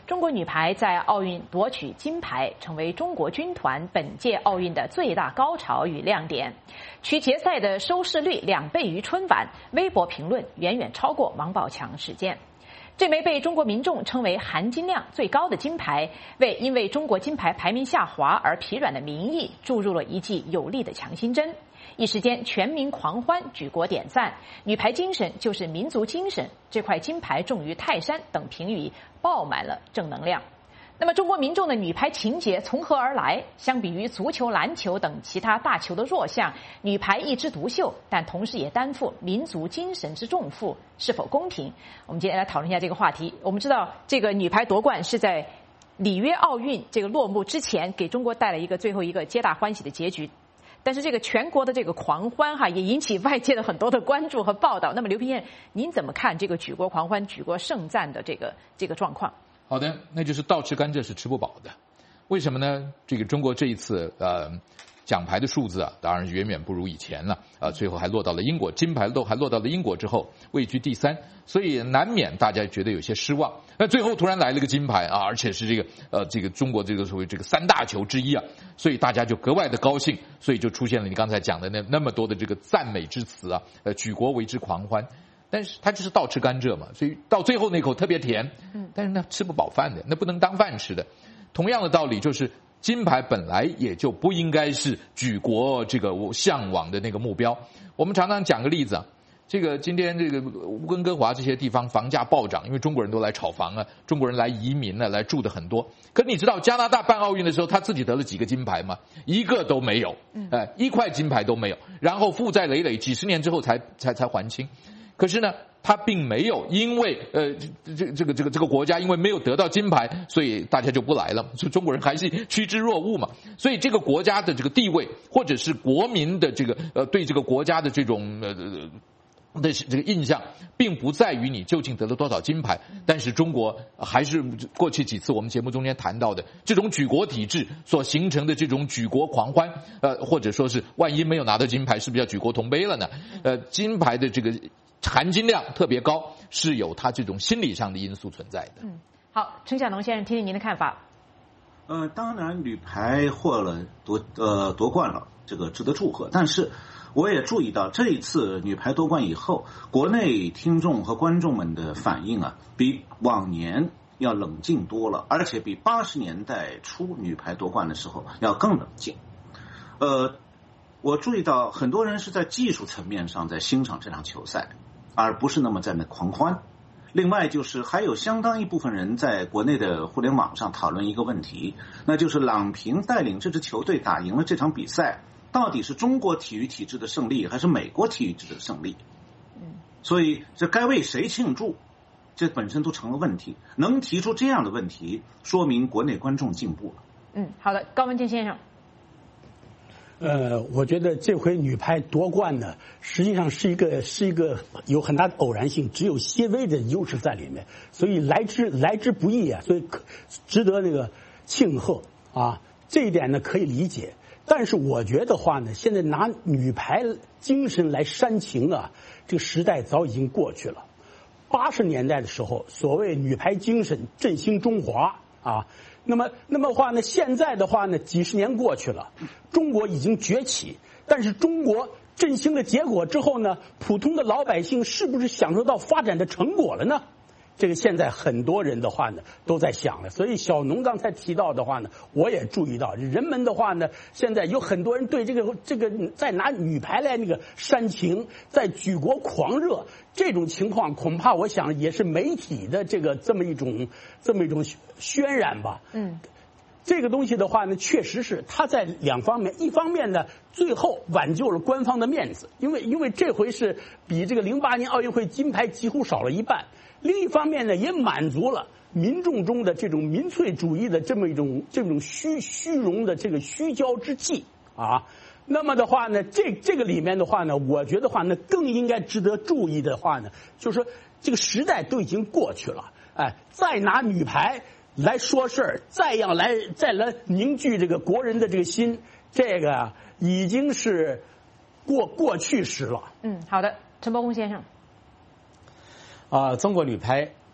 S5: 中国女排在奥运夺取金牌，成为中国军团本届奥运的最大高潮与亮点。其决赛的收视率两倍于春晚，微博评论远远超过王宝强事件。这枚被中国民众称为含金量最高的金牌，为因为中国金牌排名下滑而疲软的民意注入了一剂有力的强心针。一时间全民狂欢，举国点赞，女排精神就是民族精神，这块金牌重于泰山等评语爆满了正能量。那么中国民众的女排情结从何而来？相比于足球、篮球等其他大球的弱项，女排一枝独秀，但同时也担负民族精神之重负，是否公平？我们今天来讨论一下这个话题。我们知道这个女排夺冠是在里约奥运这个落幕之前，给中国带来一个最后一个皆大欢喜的结局。但是这个全国的这个狂欢哈，也引起外界的很多的关注和报道。那么刘平先生，您怎么看这个举国狂欢、举国盛赞的这个这个状况？
S9: 好的，那就是倒吃甘蔗是吃不饱的。为什么呢？这个中国这一次呃奖牌的数字啊，当然远远不如以前了啊、呃，最后还落到了英国，金牌都还落到了英国之后，位居第三，所以难免大家觉得有些失望。那最后突然来了个金牌啊，而且是这个呃这个中国这个所谓这个三大球之一啊，所以大家就格外的高兴，所以就出现了你刚才讲的那那么多的这个赞美之词啊，呃举国为之狂欢。但是它就是倒吃甘蔗嘛，所以到最后那口特别甜，但是呢吃不饱饭的，那不能当饭吃的。同样的道理就是，金牌本来也就不应该是举国这个向往的那个目标。我们常常讲个例子啊，这个今天这个温哥华这些地方房价暴涨，因为中国人都来炒房啊，中国人来移民呢，来住的很多。可你知道加拿大办奥运的时候，他自己得了几个金牌吗？一个都没有，呃，一块金牌都没有，然后负债累累，几十年之后才才才还清。可是呢，他并没有因为呃这这个这个这个国家因为没有得到金牌，所以大家就不来了。所以中国人还是趋之若鹜嘛。所以这个国家的这个地位，或者是国民的这个呃对这个国家的这种呃的这个印象，并不在于你究竟得了多少金牌。但是中国还是过去几次我们节目中间谈到的这种举国体制所形成的这种举国狂欢，呃或者说是万一没有拿到金牌，是不是要举国同悲了呢？呃，金牌的这个含金量特别高，是有它这种心理上的因素存在的。
S5: 嗯，好，陈晓农先生，听听您的看法。
S8: 呃，当然，女排获了夺呃夺冠了，这个值得祝贺。但是，我也注意到这一次女排夺冠以后，国内听众和观众们的反应啊，比往年要冷静多了，而且比八十年代初女排夺冠的时候要更冷静。呃，我注意到很多人是在技术层面上在欣赏这场球赛，而不是那么在那狂欢。另外就是还有相当一部分人在国内的互联网上讨论一个问题，那就是郎平带领这支球队打赢了这场比赛，到底是中国体育体制的胜利还是美国体育体制的胜利？所以这该为谁庆祝，这本身都成了问题。能提出这样的问题，说明国内观众进步了。
S5: 嗯，好的，高文健先生。
S7: 呃，我觉得这回女排夺冠呢，实际上是一个是一个有很大的偶然性，只有些微的优势在里面，所以来之来之不易啊，所以值得这个庆贺啊。这一点呢可以理解，但是我觉得话呢，现在拿女排精神来煽情啊，这个时代早已经过去了。八十年代的时候，所谓女排精神振兴中华啊。那么，那么话呢？现在的话呢，几十年过去了，中国已经崛起，但是中国振兴的结果之后呢，普通的老百姓是不是享受到发展的成果了呢？这个现在很多人的话呢都在想了，所以小农刚才提到的话呢，我也注意到，人们的话呢，现在有很多人对这个这个在拿女排来那个煽情，在举国狂热，这种情况恐怕我想也是媒体的这个这么一种这么一种渲染吧。嗯。这个东西的话呢，确实是它在两方面，一方面呢，最后挽救了官方的面子，因为因为这回是比这个零八年奥运会金牌几乎少了一半。另一方面呢，也满足了民众中的这种民粹主义的这么一种这种虚虚荣的这个虚骄之气啊。那么的话呢，这这个里面的话呢，我觉得话呢，更应该值得注意的话呢，就是说这个时代都已经过去了，哎，再拿女排来说事儿，再要来再来凝聚这个国人的这个心，这个已经是过过去时了。
S5: 嗯，好的，陈伯公先生。
S6: 啊、呃，中国女排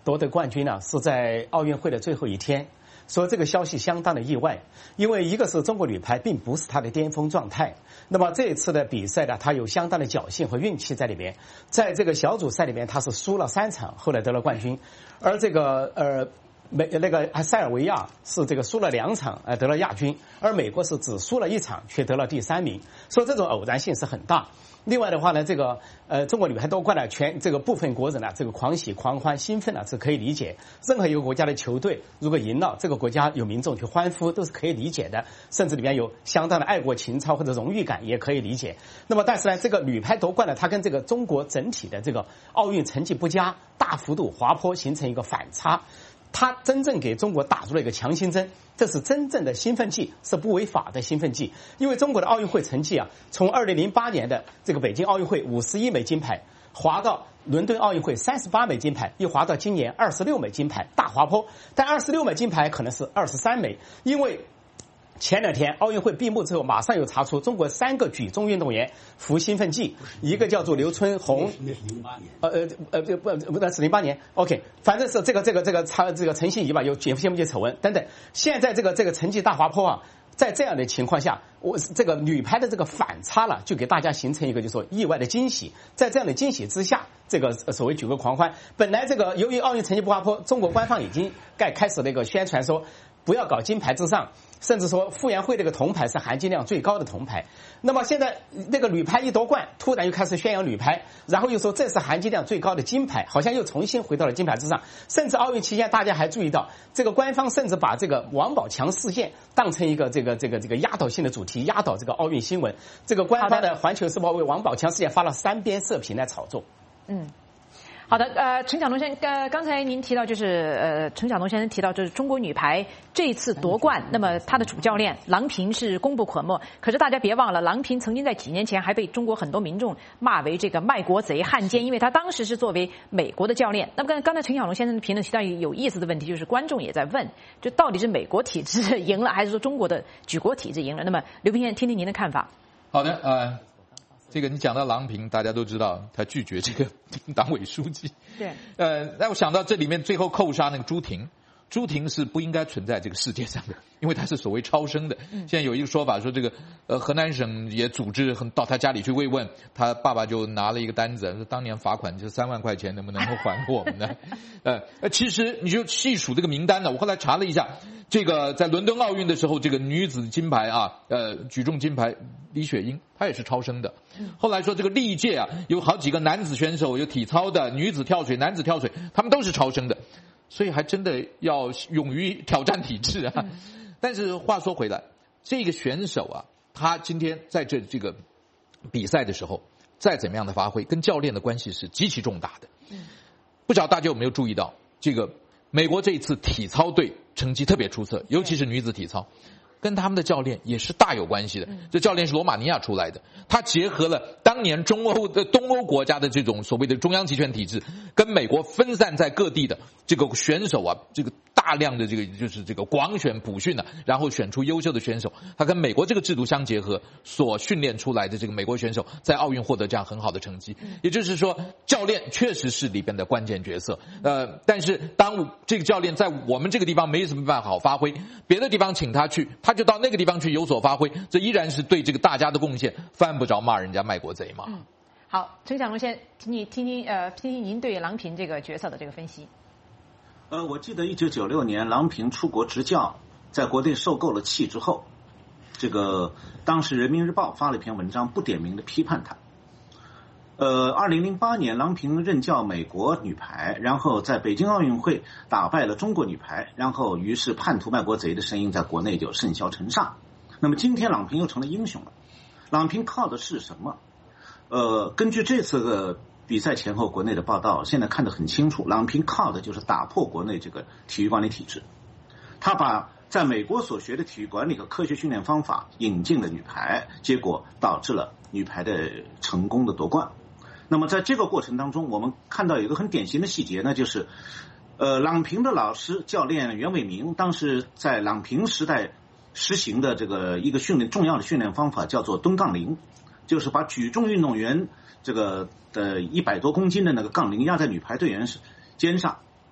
S6: 夺得冠军呢，是在奥运会的最后一天。说这个消息相当的意外，因为一个是中国女排并不是她的巅峰状态，那么这一次的比赛呢，她有相当的侥幸和运气在里面。在这个小组赛里面，她是输了三场，后来得了冠军，而这个呃美那个塞尔维亚是这个输了两场，呃得了亚军，而美国是只输了一场，却得了第三名，所以这种偶然性是很大。另外的话呢，这个呃中国女排夺冠呢，全这个部分国人呢，这个狂喜狂欢兴奋呢是可以理解。任何一个国家的球队如果赢了，这个国家有民众去欢呼都是可以理解的，甚至里面有相当的爱国情操或者荣誉感也可以理解。那么但是呢，这个女排夺冠呢，它跟这个中国整体的这个奥运成绩不佳、大幅度滑坡形成一个反差。它真正给中国打入了一个强心针，这是真正的兴奋剂，是不违法的兴奋剂。因为中国的奥运会成绩啊，从二零零八年的这个北京奥运会五十一枚金牌，滑到伦敦奥运会三十八枚金牌，又滑到今年二十六枚金牌，大滑坡。但二十六枚金牌可能是二十三枚，因为前两天奥运会闭幕之后，马上又查出中国三个举重运动员服兴奋剂，一个叫做刘春红，
S7: 那是零八年，
S6: 呃呃呃不不那是零八年 ，OK， 反正是这个这个这个查这个陈信怡吧，有举兴奋剂丑闻等等。现在这个这个成绩大滑坡啊，在这样的情况下，我这个女排的这个反差了，就给大家形成一个就是说意外的惊喜。在这样的惊喜之下，这个所谓举国狂欢。本来这个由于奥运成绩不滑坡，中国官方已经该开始那个宣传说不要搞金牌至上。甚至说傅园慧这个铜牌是含金量最高的铜牌，那么现在那个女排一夺冠，突然又开始宣扬女排，然后又说这是含金量最高的金牌，好像又重新回到了金牌之上。甚至奥运期间，大家还注意到，这个官方甚至把这个王宝强事件当成一个这个这个这个压倒性的主题，压倒这个奥运新闻。这个官方的《环球时报》为王宝强事件发了三篇社评来炒作。
S5: 嗯。好的，呃，陈晓东先生，呃，刚才您提到就是，呃，陈晓东先生提到就是中国女排这一次夺冠，那么她的主教练郎平是功不可没。可是大家别忘了，郎平曾经在几年前还被中国很多民众骂为这个卖国贼、汉奸，因为他当时是作为美国的教练。那么刚刚才陈晓东先生的评论提到一个有意思的问题，就是观众也在问，就到底是美国体制赢了，还是说中国的举国体制赢了？那么刘平先生，听听您的看法。
S9: 好的，呃。这个你讲到郎平，大家都知道他拒绝这个党委书记。
S5: 对。
S9: 呃，那我想到这里面最后扣杀那个朱婷，朱婷是不应该存在这个世界上的，因为她是所谓超生的。现在有一个说法说，这个呃河南省也组织到他家里去慰问，他爸爸就拿了一个单子，说当年罚款就三万块钱，能不能够还我们呢？呃，其实你就细数这个名单呢，我后来查了一下，这个在伦敦奥运的时候，这个女子金牌啊，呃，举重金牌李雪英，她也是超生的。后来说这个历届啊，有好几个男子选手，有体操的、女子跳水、男子跳水，他们都是超生的。所以还真的要勇于挑战体制啊！但是话说回来，这个选手啊，他今天在这这个比赛的时候，再怎么样的发挥，跟教练的关系是极其重大的。不知道大家有没有注意到，这个美国这一次体操队成绩特别出色，尤其是女子体操。跟他们的教练也是大有关系的。这教练是罗马尼亚出来的，他结合了当年中欧的东欧国家的这种所谓的中央集权体制，跟美国分散在各地的这个选手啊，这个大量的这个就是这个广选普训呢、啊，然后选出优秀的选手。他跟美国这个制度相结合，所训练出来的这个美国选手，在奥运获得这样很好的成绩。也就是说，教练确实是里边的关键角色。呃，但是当这个教练在我们这个地方没什么办法好发挥，别的地方请他去，他就到那个地方去有所发挥，这依然是对这个大家的贡献，犯不着骂人家卖国贼嘛。
S5: 嗯，好，陈晓东先，请你听听呃，听听您对郎平这个角色的这个分析。
S8: 呃，我记得一九九六年郎平出国执教，在国内受够了气之后，这个当时《人民日报》发了一篇文章，不点名的批判他。呃，二零零八年郎平任教美国女排，然后在北京奥运会打败了中国女排，然后于是叛徒卖国贼的声音在国内就甚嚣尘上。那么今天郎平又成了英雄了。郎平靠的是什么？呃，根据这次的比赛前后国内的报道，现在看得很清楚，郎平靠的就是打破国内这个体育管理体制。他把在美国所学的体育管理和科学训练方法引进了女排，结果导致了女排的成功的夺冠。那么在这个过程当中，我们看到有一个很典型的细节呢，就是呃，郎平的老师教练袁伟民当时在郎平时代实行的这个一个训练重要的训练方法叫做蹲杠铃，就是把举重运动员这个的一百多公斤的那个杠铃压在女排队员肩上，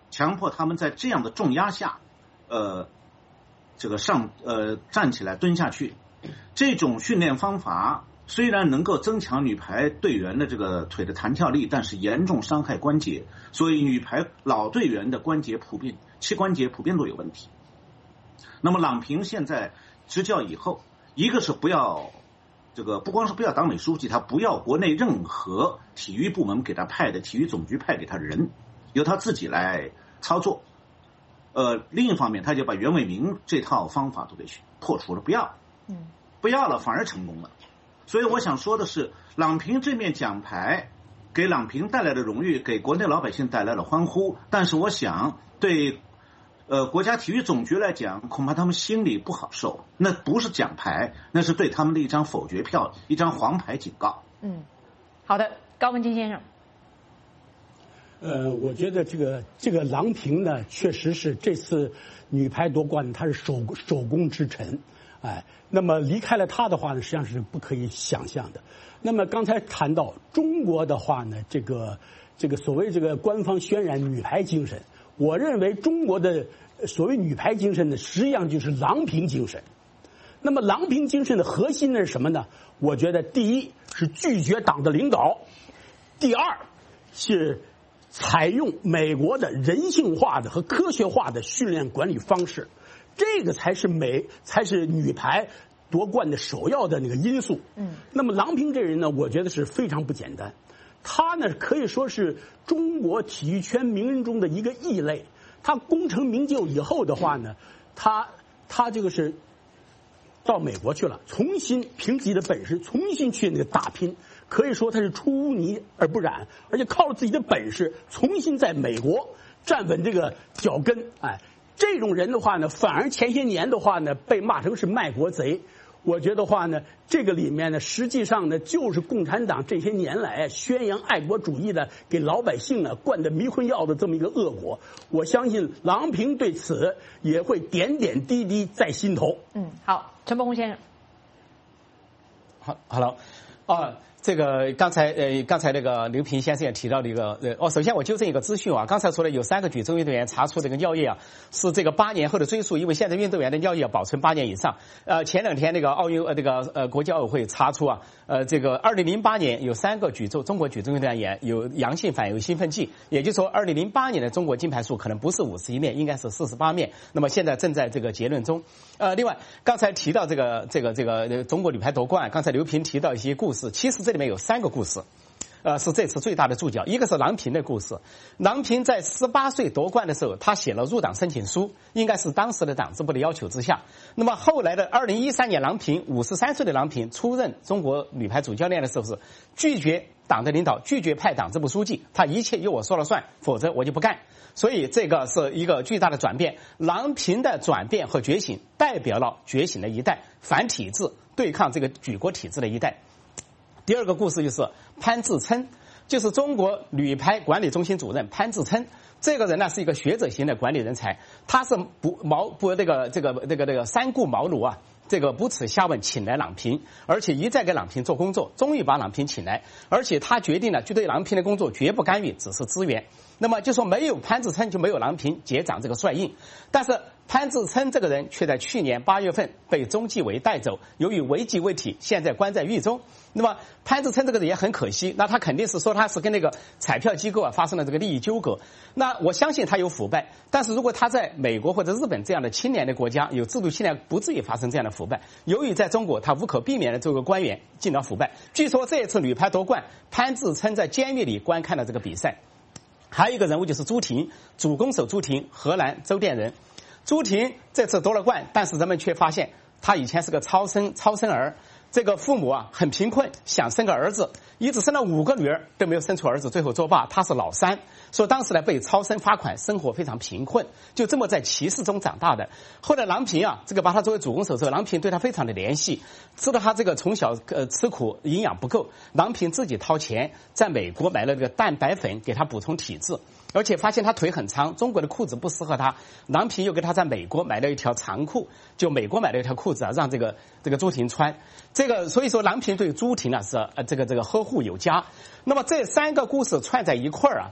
S8: 强迫他们在这样的重压下，呃，这个上呃站起来蹲下去。这种训练方法虽然能够增强女排队员的这个腿的弹跳力，但是严重伤害关节，所以女排老队员的关节普遍膝关节普遍都有问题。那么郎平现在执教以后，一个是不要这个不光是不要党委书记，他不要国内任何体育部门给他派的体育总局派给他人，由他自己来操作。呃，另一方面，他就把袁伟民这套方法都给破除了，不要，嗯，不要了，反而成功了。所以我想说的是，郎平这面奖牌给郎平带来的荣誉，给国内老百姓带来了欢呼，但是我想对呃国家体育总局来讲，恐怕他们心里不好受。那不是奖牌，那是对他们的一张否决票，一张黄牌警告。
S5: 嗯，好的，高文金先生。
S7: 呃，我觉得这个这个郎平呢，确实是这次女排夺冠，她是首首功之臣，哎，那么离开了她的话呢，实际上是不可以想象的。那么刚才谈到中国的话呢，这个这个所谓这个官方渲染女排精神，我认为中国的所谓女排精神呢，实际上就是郎平精神。那么郎平精神的核心呢是什么呢？我觉得第一是拒绝党的领导，第二是采用美国的人性化的和科学化的训练管理方式，这个才是美才是女排夺冠的首要的那个因素。嗯，那么郎平这人呢，我觉得是非常不简单。他呢可以说是中国体育圈名人中的一个异类。他功成名就以后的话呢，他他这个是到美国去了，重新凭自己的本事，重新去那个打拼。可以说他是出污泥而不染，而且靠着自己的本事，重新在美国站稳这个脚跟。哎，这种人的话呢，反而前些年的话呢，被骂成是卖国贼。我觉得话呢，这个里面呢，实际上呢，就是共产党这些年来宣扬爱国主义的，给老百姓呢灌的迷魂药的这么一个恶果。我相信郎平对此也会点点滴滴在心头。
S5: 嗯，好，陈伯宏先生。
S6: 好，好了，啊。这个刚才呃刚才那个刘平先生也提到的一个呃哦，首先我纠正一个资讯啊，刚才说的有三个举重运动员查出这个尿液啊是这个八年后的追溯，因为现在运动员的尿液要保存八年以上。呃前两天那个奥运呃这个呃国际奥委会查出啊呃这个二零零八年有三个举重中国举重运动员有阳性反应兴奋剂，也就是说二零零八年的中国金牌数可能不是五十一面，应该是四十八面。那么现在正在这个结论中。呃另外刚才提到这个这个这个中国女排夺冠，刚才刘平提到一些故事，其实这里面有三个故事，呃，是这次最大的注脚。一个是郎平的故事，郎平在十八岁夺冠的时候，他写了入党申请书，应该是当时的党支部的要求之下。那么后来的二零一三年，郎平五十三岁的郎平出任中国女排主教练的时候，是拒绝党的领导，拒绝派党支部书记，他一切由我说了算，否则我就不干。所以这个是一个巨大的转变，郎平的转变和觉醒代表了觉醒的一代，反体制对抗这个举国体制的一代。第二个故事就是潘志琛，就是中国女排管理中心主任潘志琛。这个人呢是一个学者型的管理人才，他是不毛不这个这个这个这个三顾茅庐啊，这个不耻下问请来郎平，而且一再给郎平做工作，终于把郎平请来，而且他决定了就对郎平的工作绝不干预，只是支援。那么就说没有潘志琛就没有郎平结掌这个帅印，但是潘志琛这个人却在去年八月份被中纪委带走，由于违纪未体，现在关在狱中。那么潘志琛这个人也很可惜，那他肯定是说他是跟那个彩票机构啊发生了这个利益纠葛。那我相信他有腐败，但是如果他在美国或者日本这样的清廉的国家有制度清廉，不至于发生这样的腐败。由于在中国他无可避免的这个官员进了腐败。据说这一次女排夺冠，潘志琛在监狱里观看了这个比赛。还有一个人物就是朱婷，主攻手朱婷，荷兰周甸人。朱婷这次夺了冠，但是人们却发现她以前是个超生超生儿，这个父母啊很贫困，想生个儿子，一直生了五个女儿都没有生出儿子，最后作罢，她是老三，所以当时呢被超生罚款，生活非常贫困，就这么在歧视中长大的。后来郎平啊，这个把他作为主攻手之后，郎平对他非常的怜惜，知道他这个从小呃吃苦，营养不够，郎平自己掏钱在美国买了这个蛋白粉给他补充体质。而且发现他腿很长，中国的裤子不适合他，郎平又给他在美国买了一条长裤，就美国买了一条裤子啊，让这个这个朱婷穿。这个所以说郎平对朱婷啊是呃这个这个呵护有加。那么这三个故事串在一块儿啊，实际上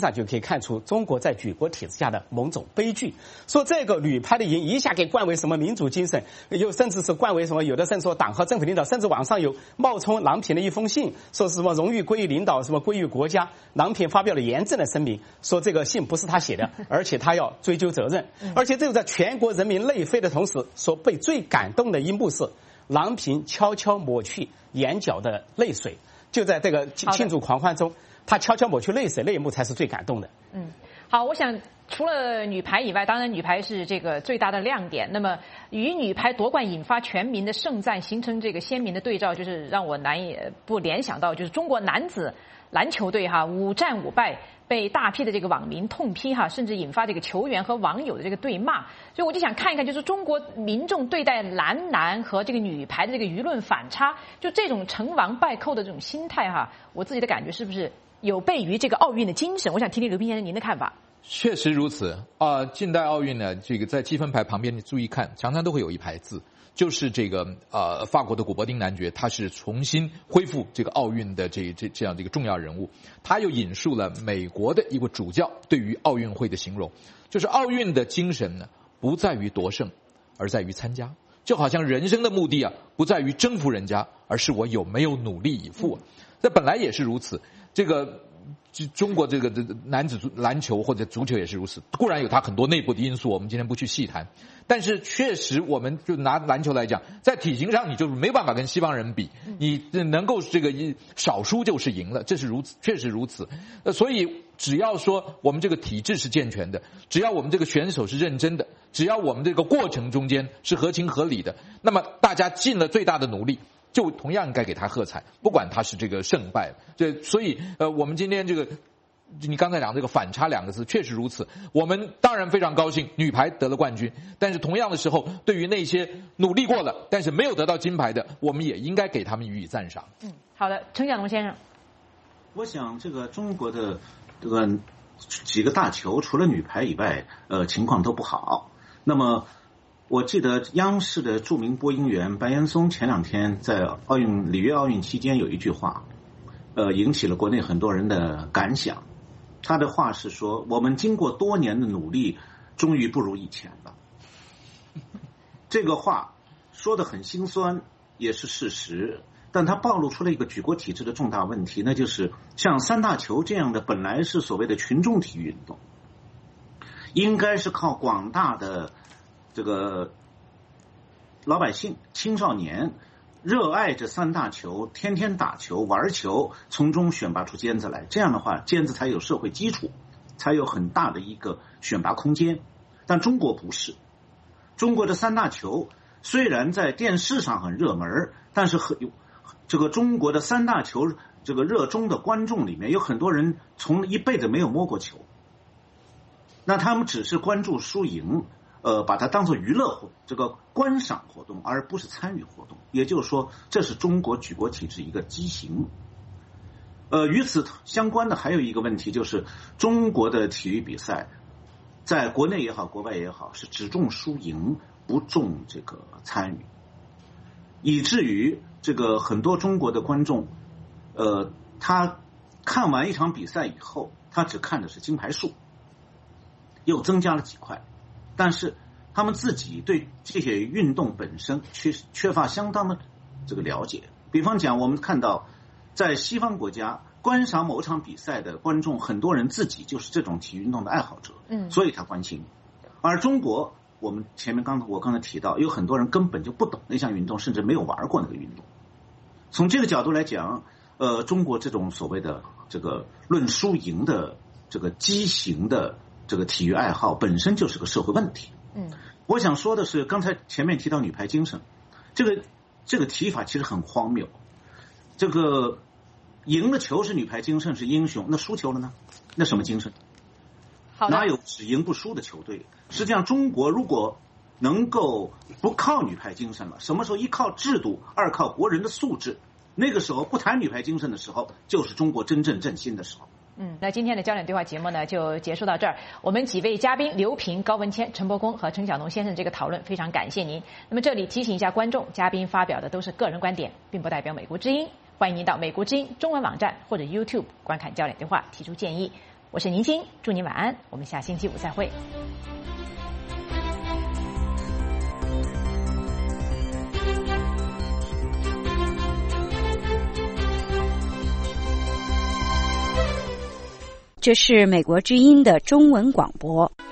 S6: 上就可以看出中国在举国体制下的某种悲剧。说这个女排的赢一下给冠为什么民主精神，又甚至是冠为什么，有的甚至说党和政府领导，甚至网上有冒充郎平的一封信，说是什么荣誉归于领导，什么归于国家。郎平发表了严正的声明，说这个信不是他写的，而且他要追究责任。而且这个在全国人民泪飞的同时，说被最感动的一幕是郎平悄悄抹去眼角的泪水，就在这个庆祝狂欢中，他悄悄抹去泪水，那一幕才是最感动的。
S5: 嗯，好，我想除了女排以外，当然女排是这个最大的亮点。那么与女排夺冠引发全民的盛赞，形成这个鲜明的对照，就是让我难以不联想到，就是中国男子篮球队哈五战五败，被大批的这个网民痛批哈，甚至引发这个球员和网友的这个对骂。所以我就想看一看，就是中国民众对待男篮和这个女排的这个舆论反差，就这种成王败寇的这种心态哈，我自己的感觉是不是有悖于这个奥运的精神？我想听听刘斌先生您的看法。
S9: 确实如此啊、呃！近代奥运呢，这个在积分牌旁边你注意看，常常都会有一排字，就是这个呃法国的古柏丁男爵，他是重新恢复这个奥运的这这这样的一个重要人物。他又引述了美国的一个主教对于奥运会的形容，就是奥运的精神呢，不在于夺胜，而在于参加。就好像人生的目的啊，不在于征服人家，而是我有没有努力以赴。这本来也是如此。这个中国这个男子篮球或者足球也是如此，固然有它很多内部的因素，我们今天不去细谈。但是确实，我们就拿篮球来讲，在体型上你就是没办法跟西方人比，你能够这个少输就是赢了，这是如此，确实如此。呃，所以只要说我们这个体制是健全的，只要我们这个选手是认真的，只要我们这个过程中间是合情合理的，那么大家尽了最大的努力，就同样该给他喝彩，不管他是这个胜败。这所以呃，我们今天这个你刚才讲这个反差两个字，确实如此。我们当然非常高兴女排得了冠军，但是同样的时候，对于那些努力过了但是没有得到金牌的，我们也应该给他们予以赞赏。
S5: 嗯，好的，程晓龙先生，
S8: 我想这个中国的这个几个大球，除了女排以外，呃，情况都不好。那么我记得央视的著名播音员白岩松前两天在奥运里约奥运期间有一句话，呃，引起了国内很多人的感想。他的话是说，我们经过多年的努力，终于不如以前了。这个话说得很心酸，也是事实，但它暴露出了一个举国体制的重大问题，那就是像三大球这样的本来是所谓的群众体育运动，应该是靠广大的这个老百姓、青少年热爱这三大球，天天打球玩球，从中选拔出尖子来，这样的话尖子才有社会基础，才有很大的一个选拔空间。但中国不是，中国的三大球虽然在电视上很热门，但是很这个中国的三大球这个热衷的观众里面有很多人从一辈子没有摸过球，那他们只是关注输赢，呃，把它当作娱乐活这个观赏活动，而不是参与活动。也就是说，这是中国举国体制一个畸形。呃，与此相关的还有一个问题，就是中国的体育比赛，在国内也好，国外也好，是只重输赢，不重这个参与，以至于这个很多中国的观众，呃，他看完一场比赛以后，他只看的是金牌数，又增加了几块。但是他们自己对这些运动本身缺缺乏相当的这个了解。比方讲，我们看到在西方国家观赏某场比赛的观众，很多人自己就是这种体育运动的爱好者，嗯，所以他关心。而中国，我们前面刚我刚才提到，有很多人根本就不懂那项运动，甚至没有玩过那个运动。从这个角度来讲，呃，中国这种所谓的这个论输赢的这个畸形的这个体育爱好本身就是个社会问题。嗯，我想说的是，刚才前面提到女排精神，这个这个提法其实很荒谬。这个赢了球是女排精神，是英雄，那输球了呢？那什么精神？哪有只赢不输的球队？实际上，中国如果能够不靠女排精神了，什么时候一靠制度，二靠国人的素质，那个时候不谈女排精神的时候，就是中国真正振兴的时候。
S5: 嗯，那今天的焦点对话节目呢，就结束到这儿。我们几位嘉宾刘平、高文谦、陈伯公和陈晓农先生这个讨论，非常感谢您。那么这里提醒一下观众，嘉宾发表的都是个人观点，并不代表美国之音。欢迎您到美国之音中文网站或者 YouTube 观看焦点对话，提出建议。 我是宁菁，祝您晚安，我们下星期五再会。
S2: 这是美国之音的中文广播。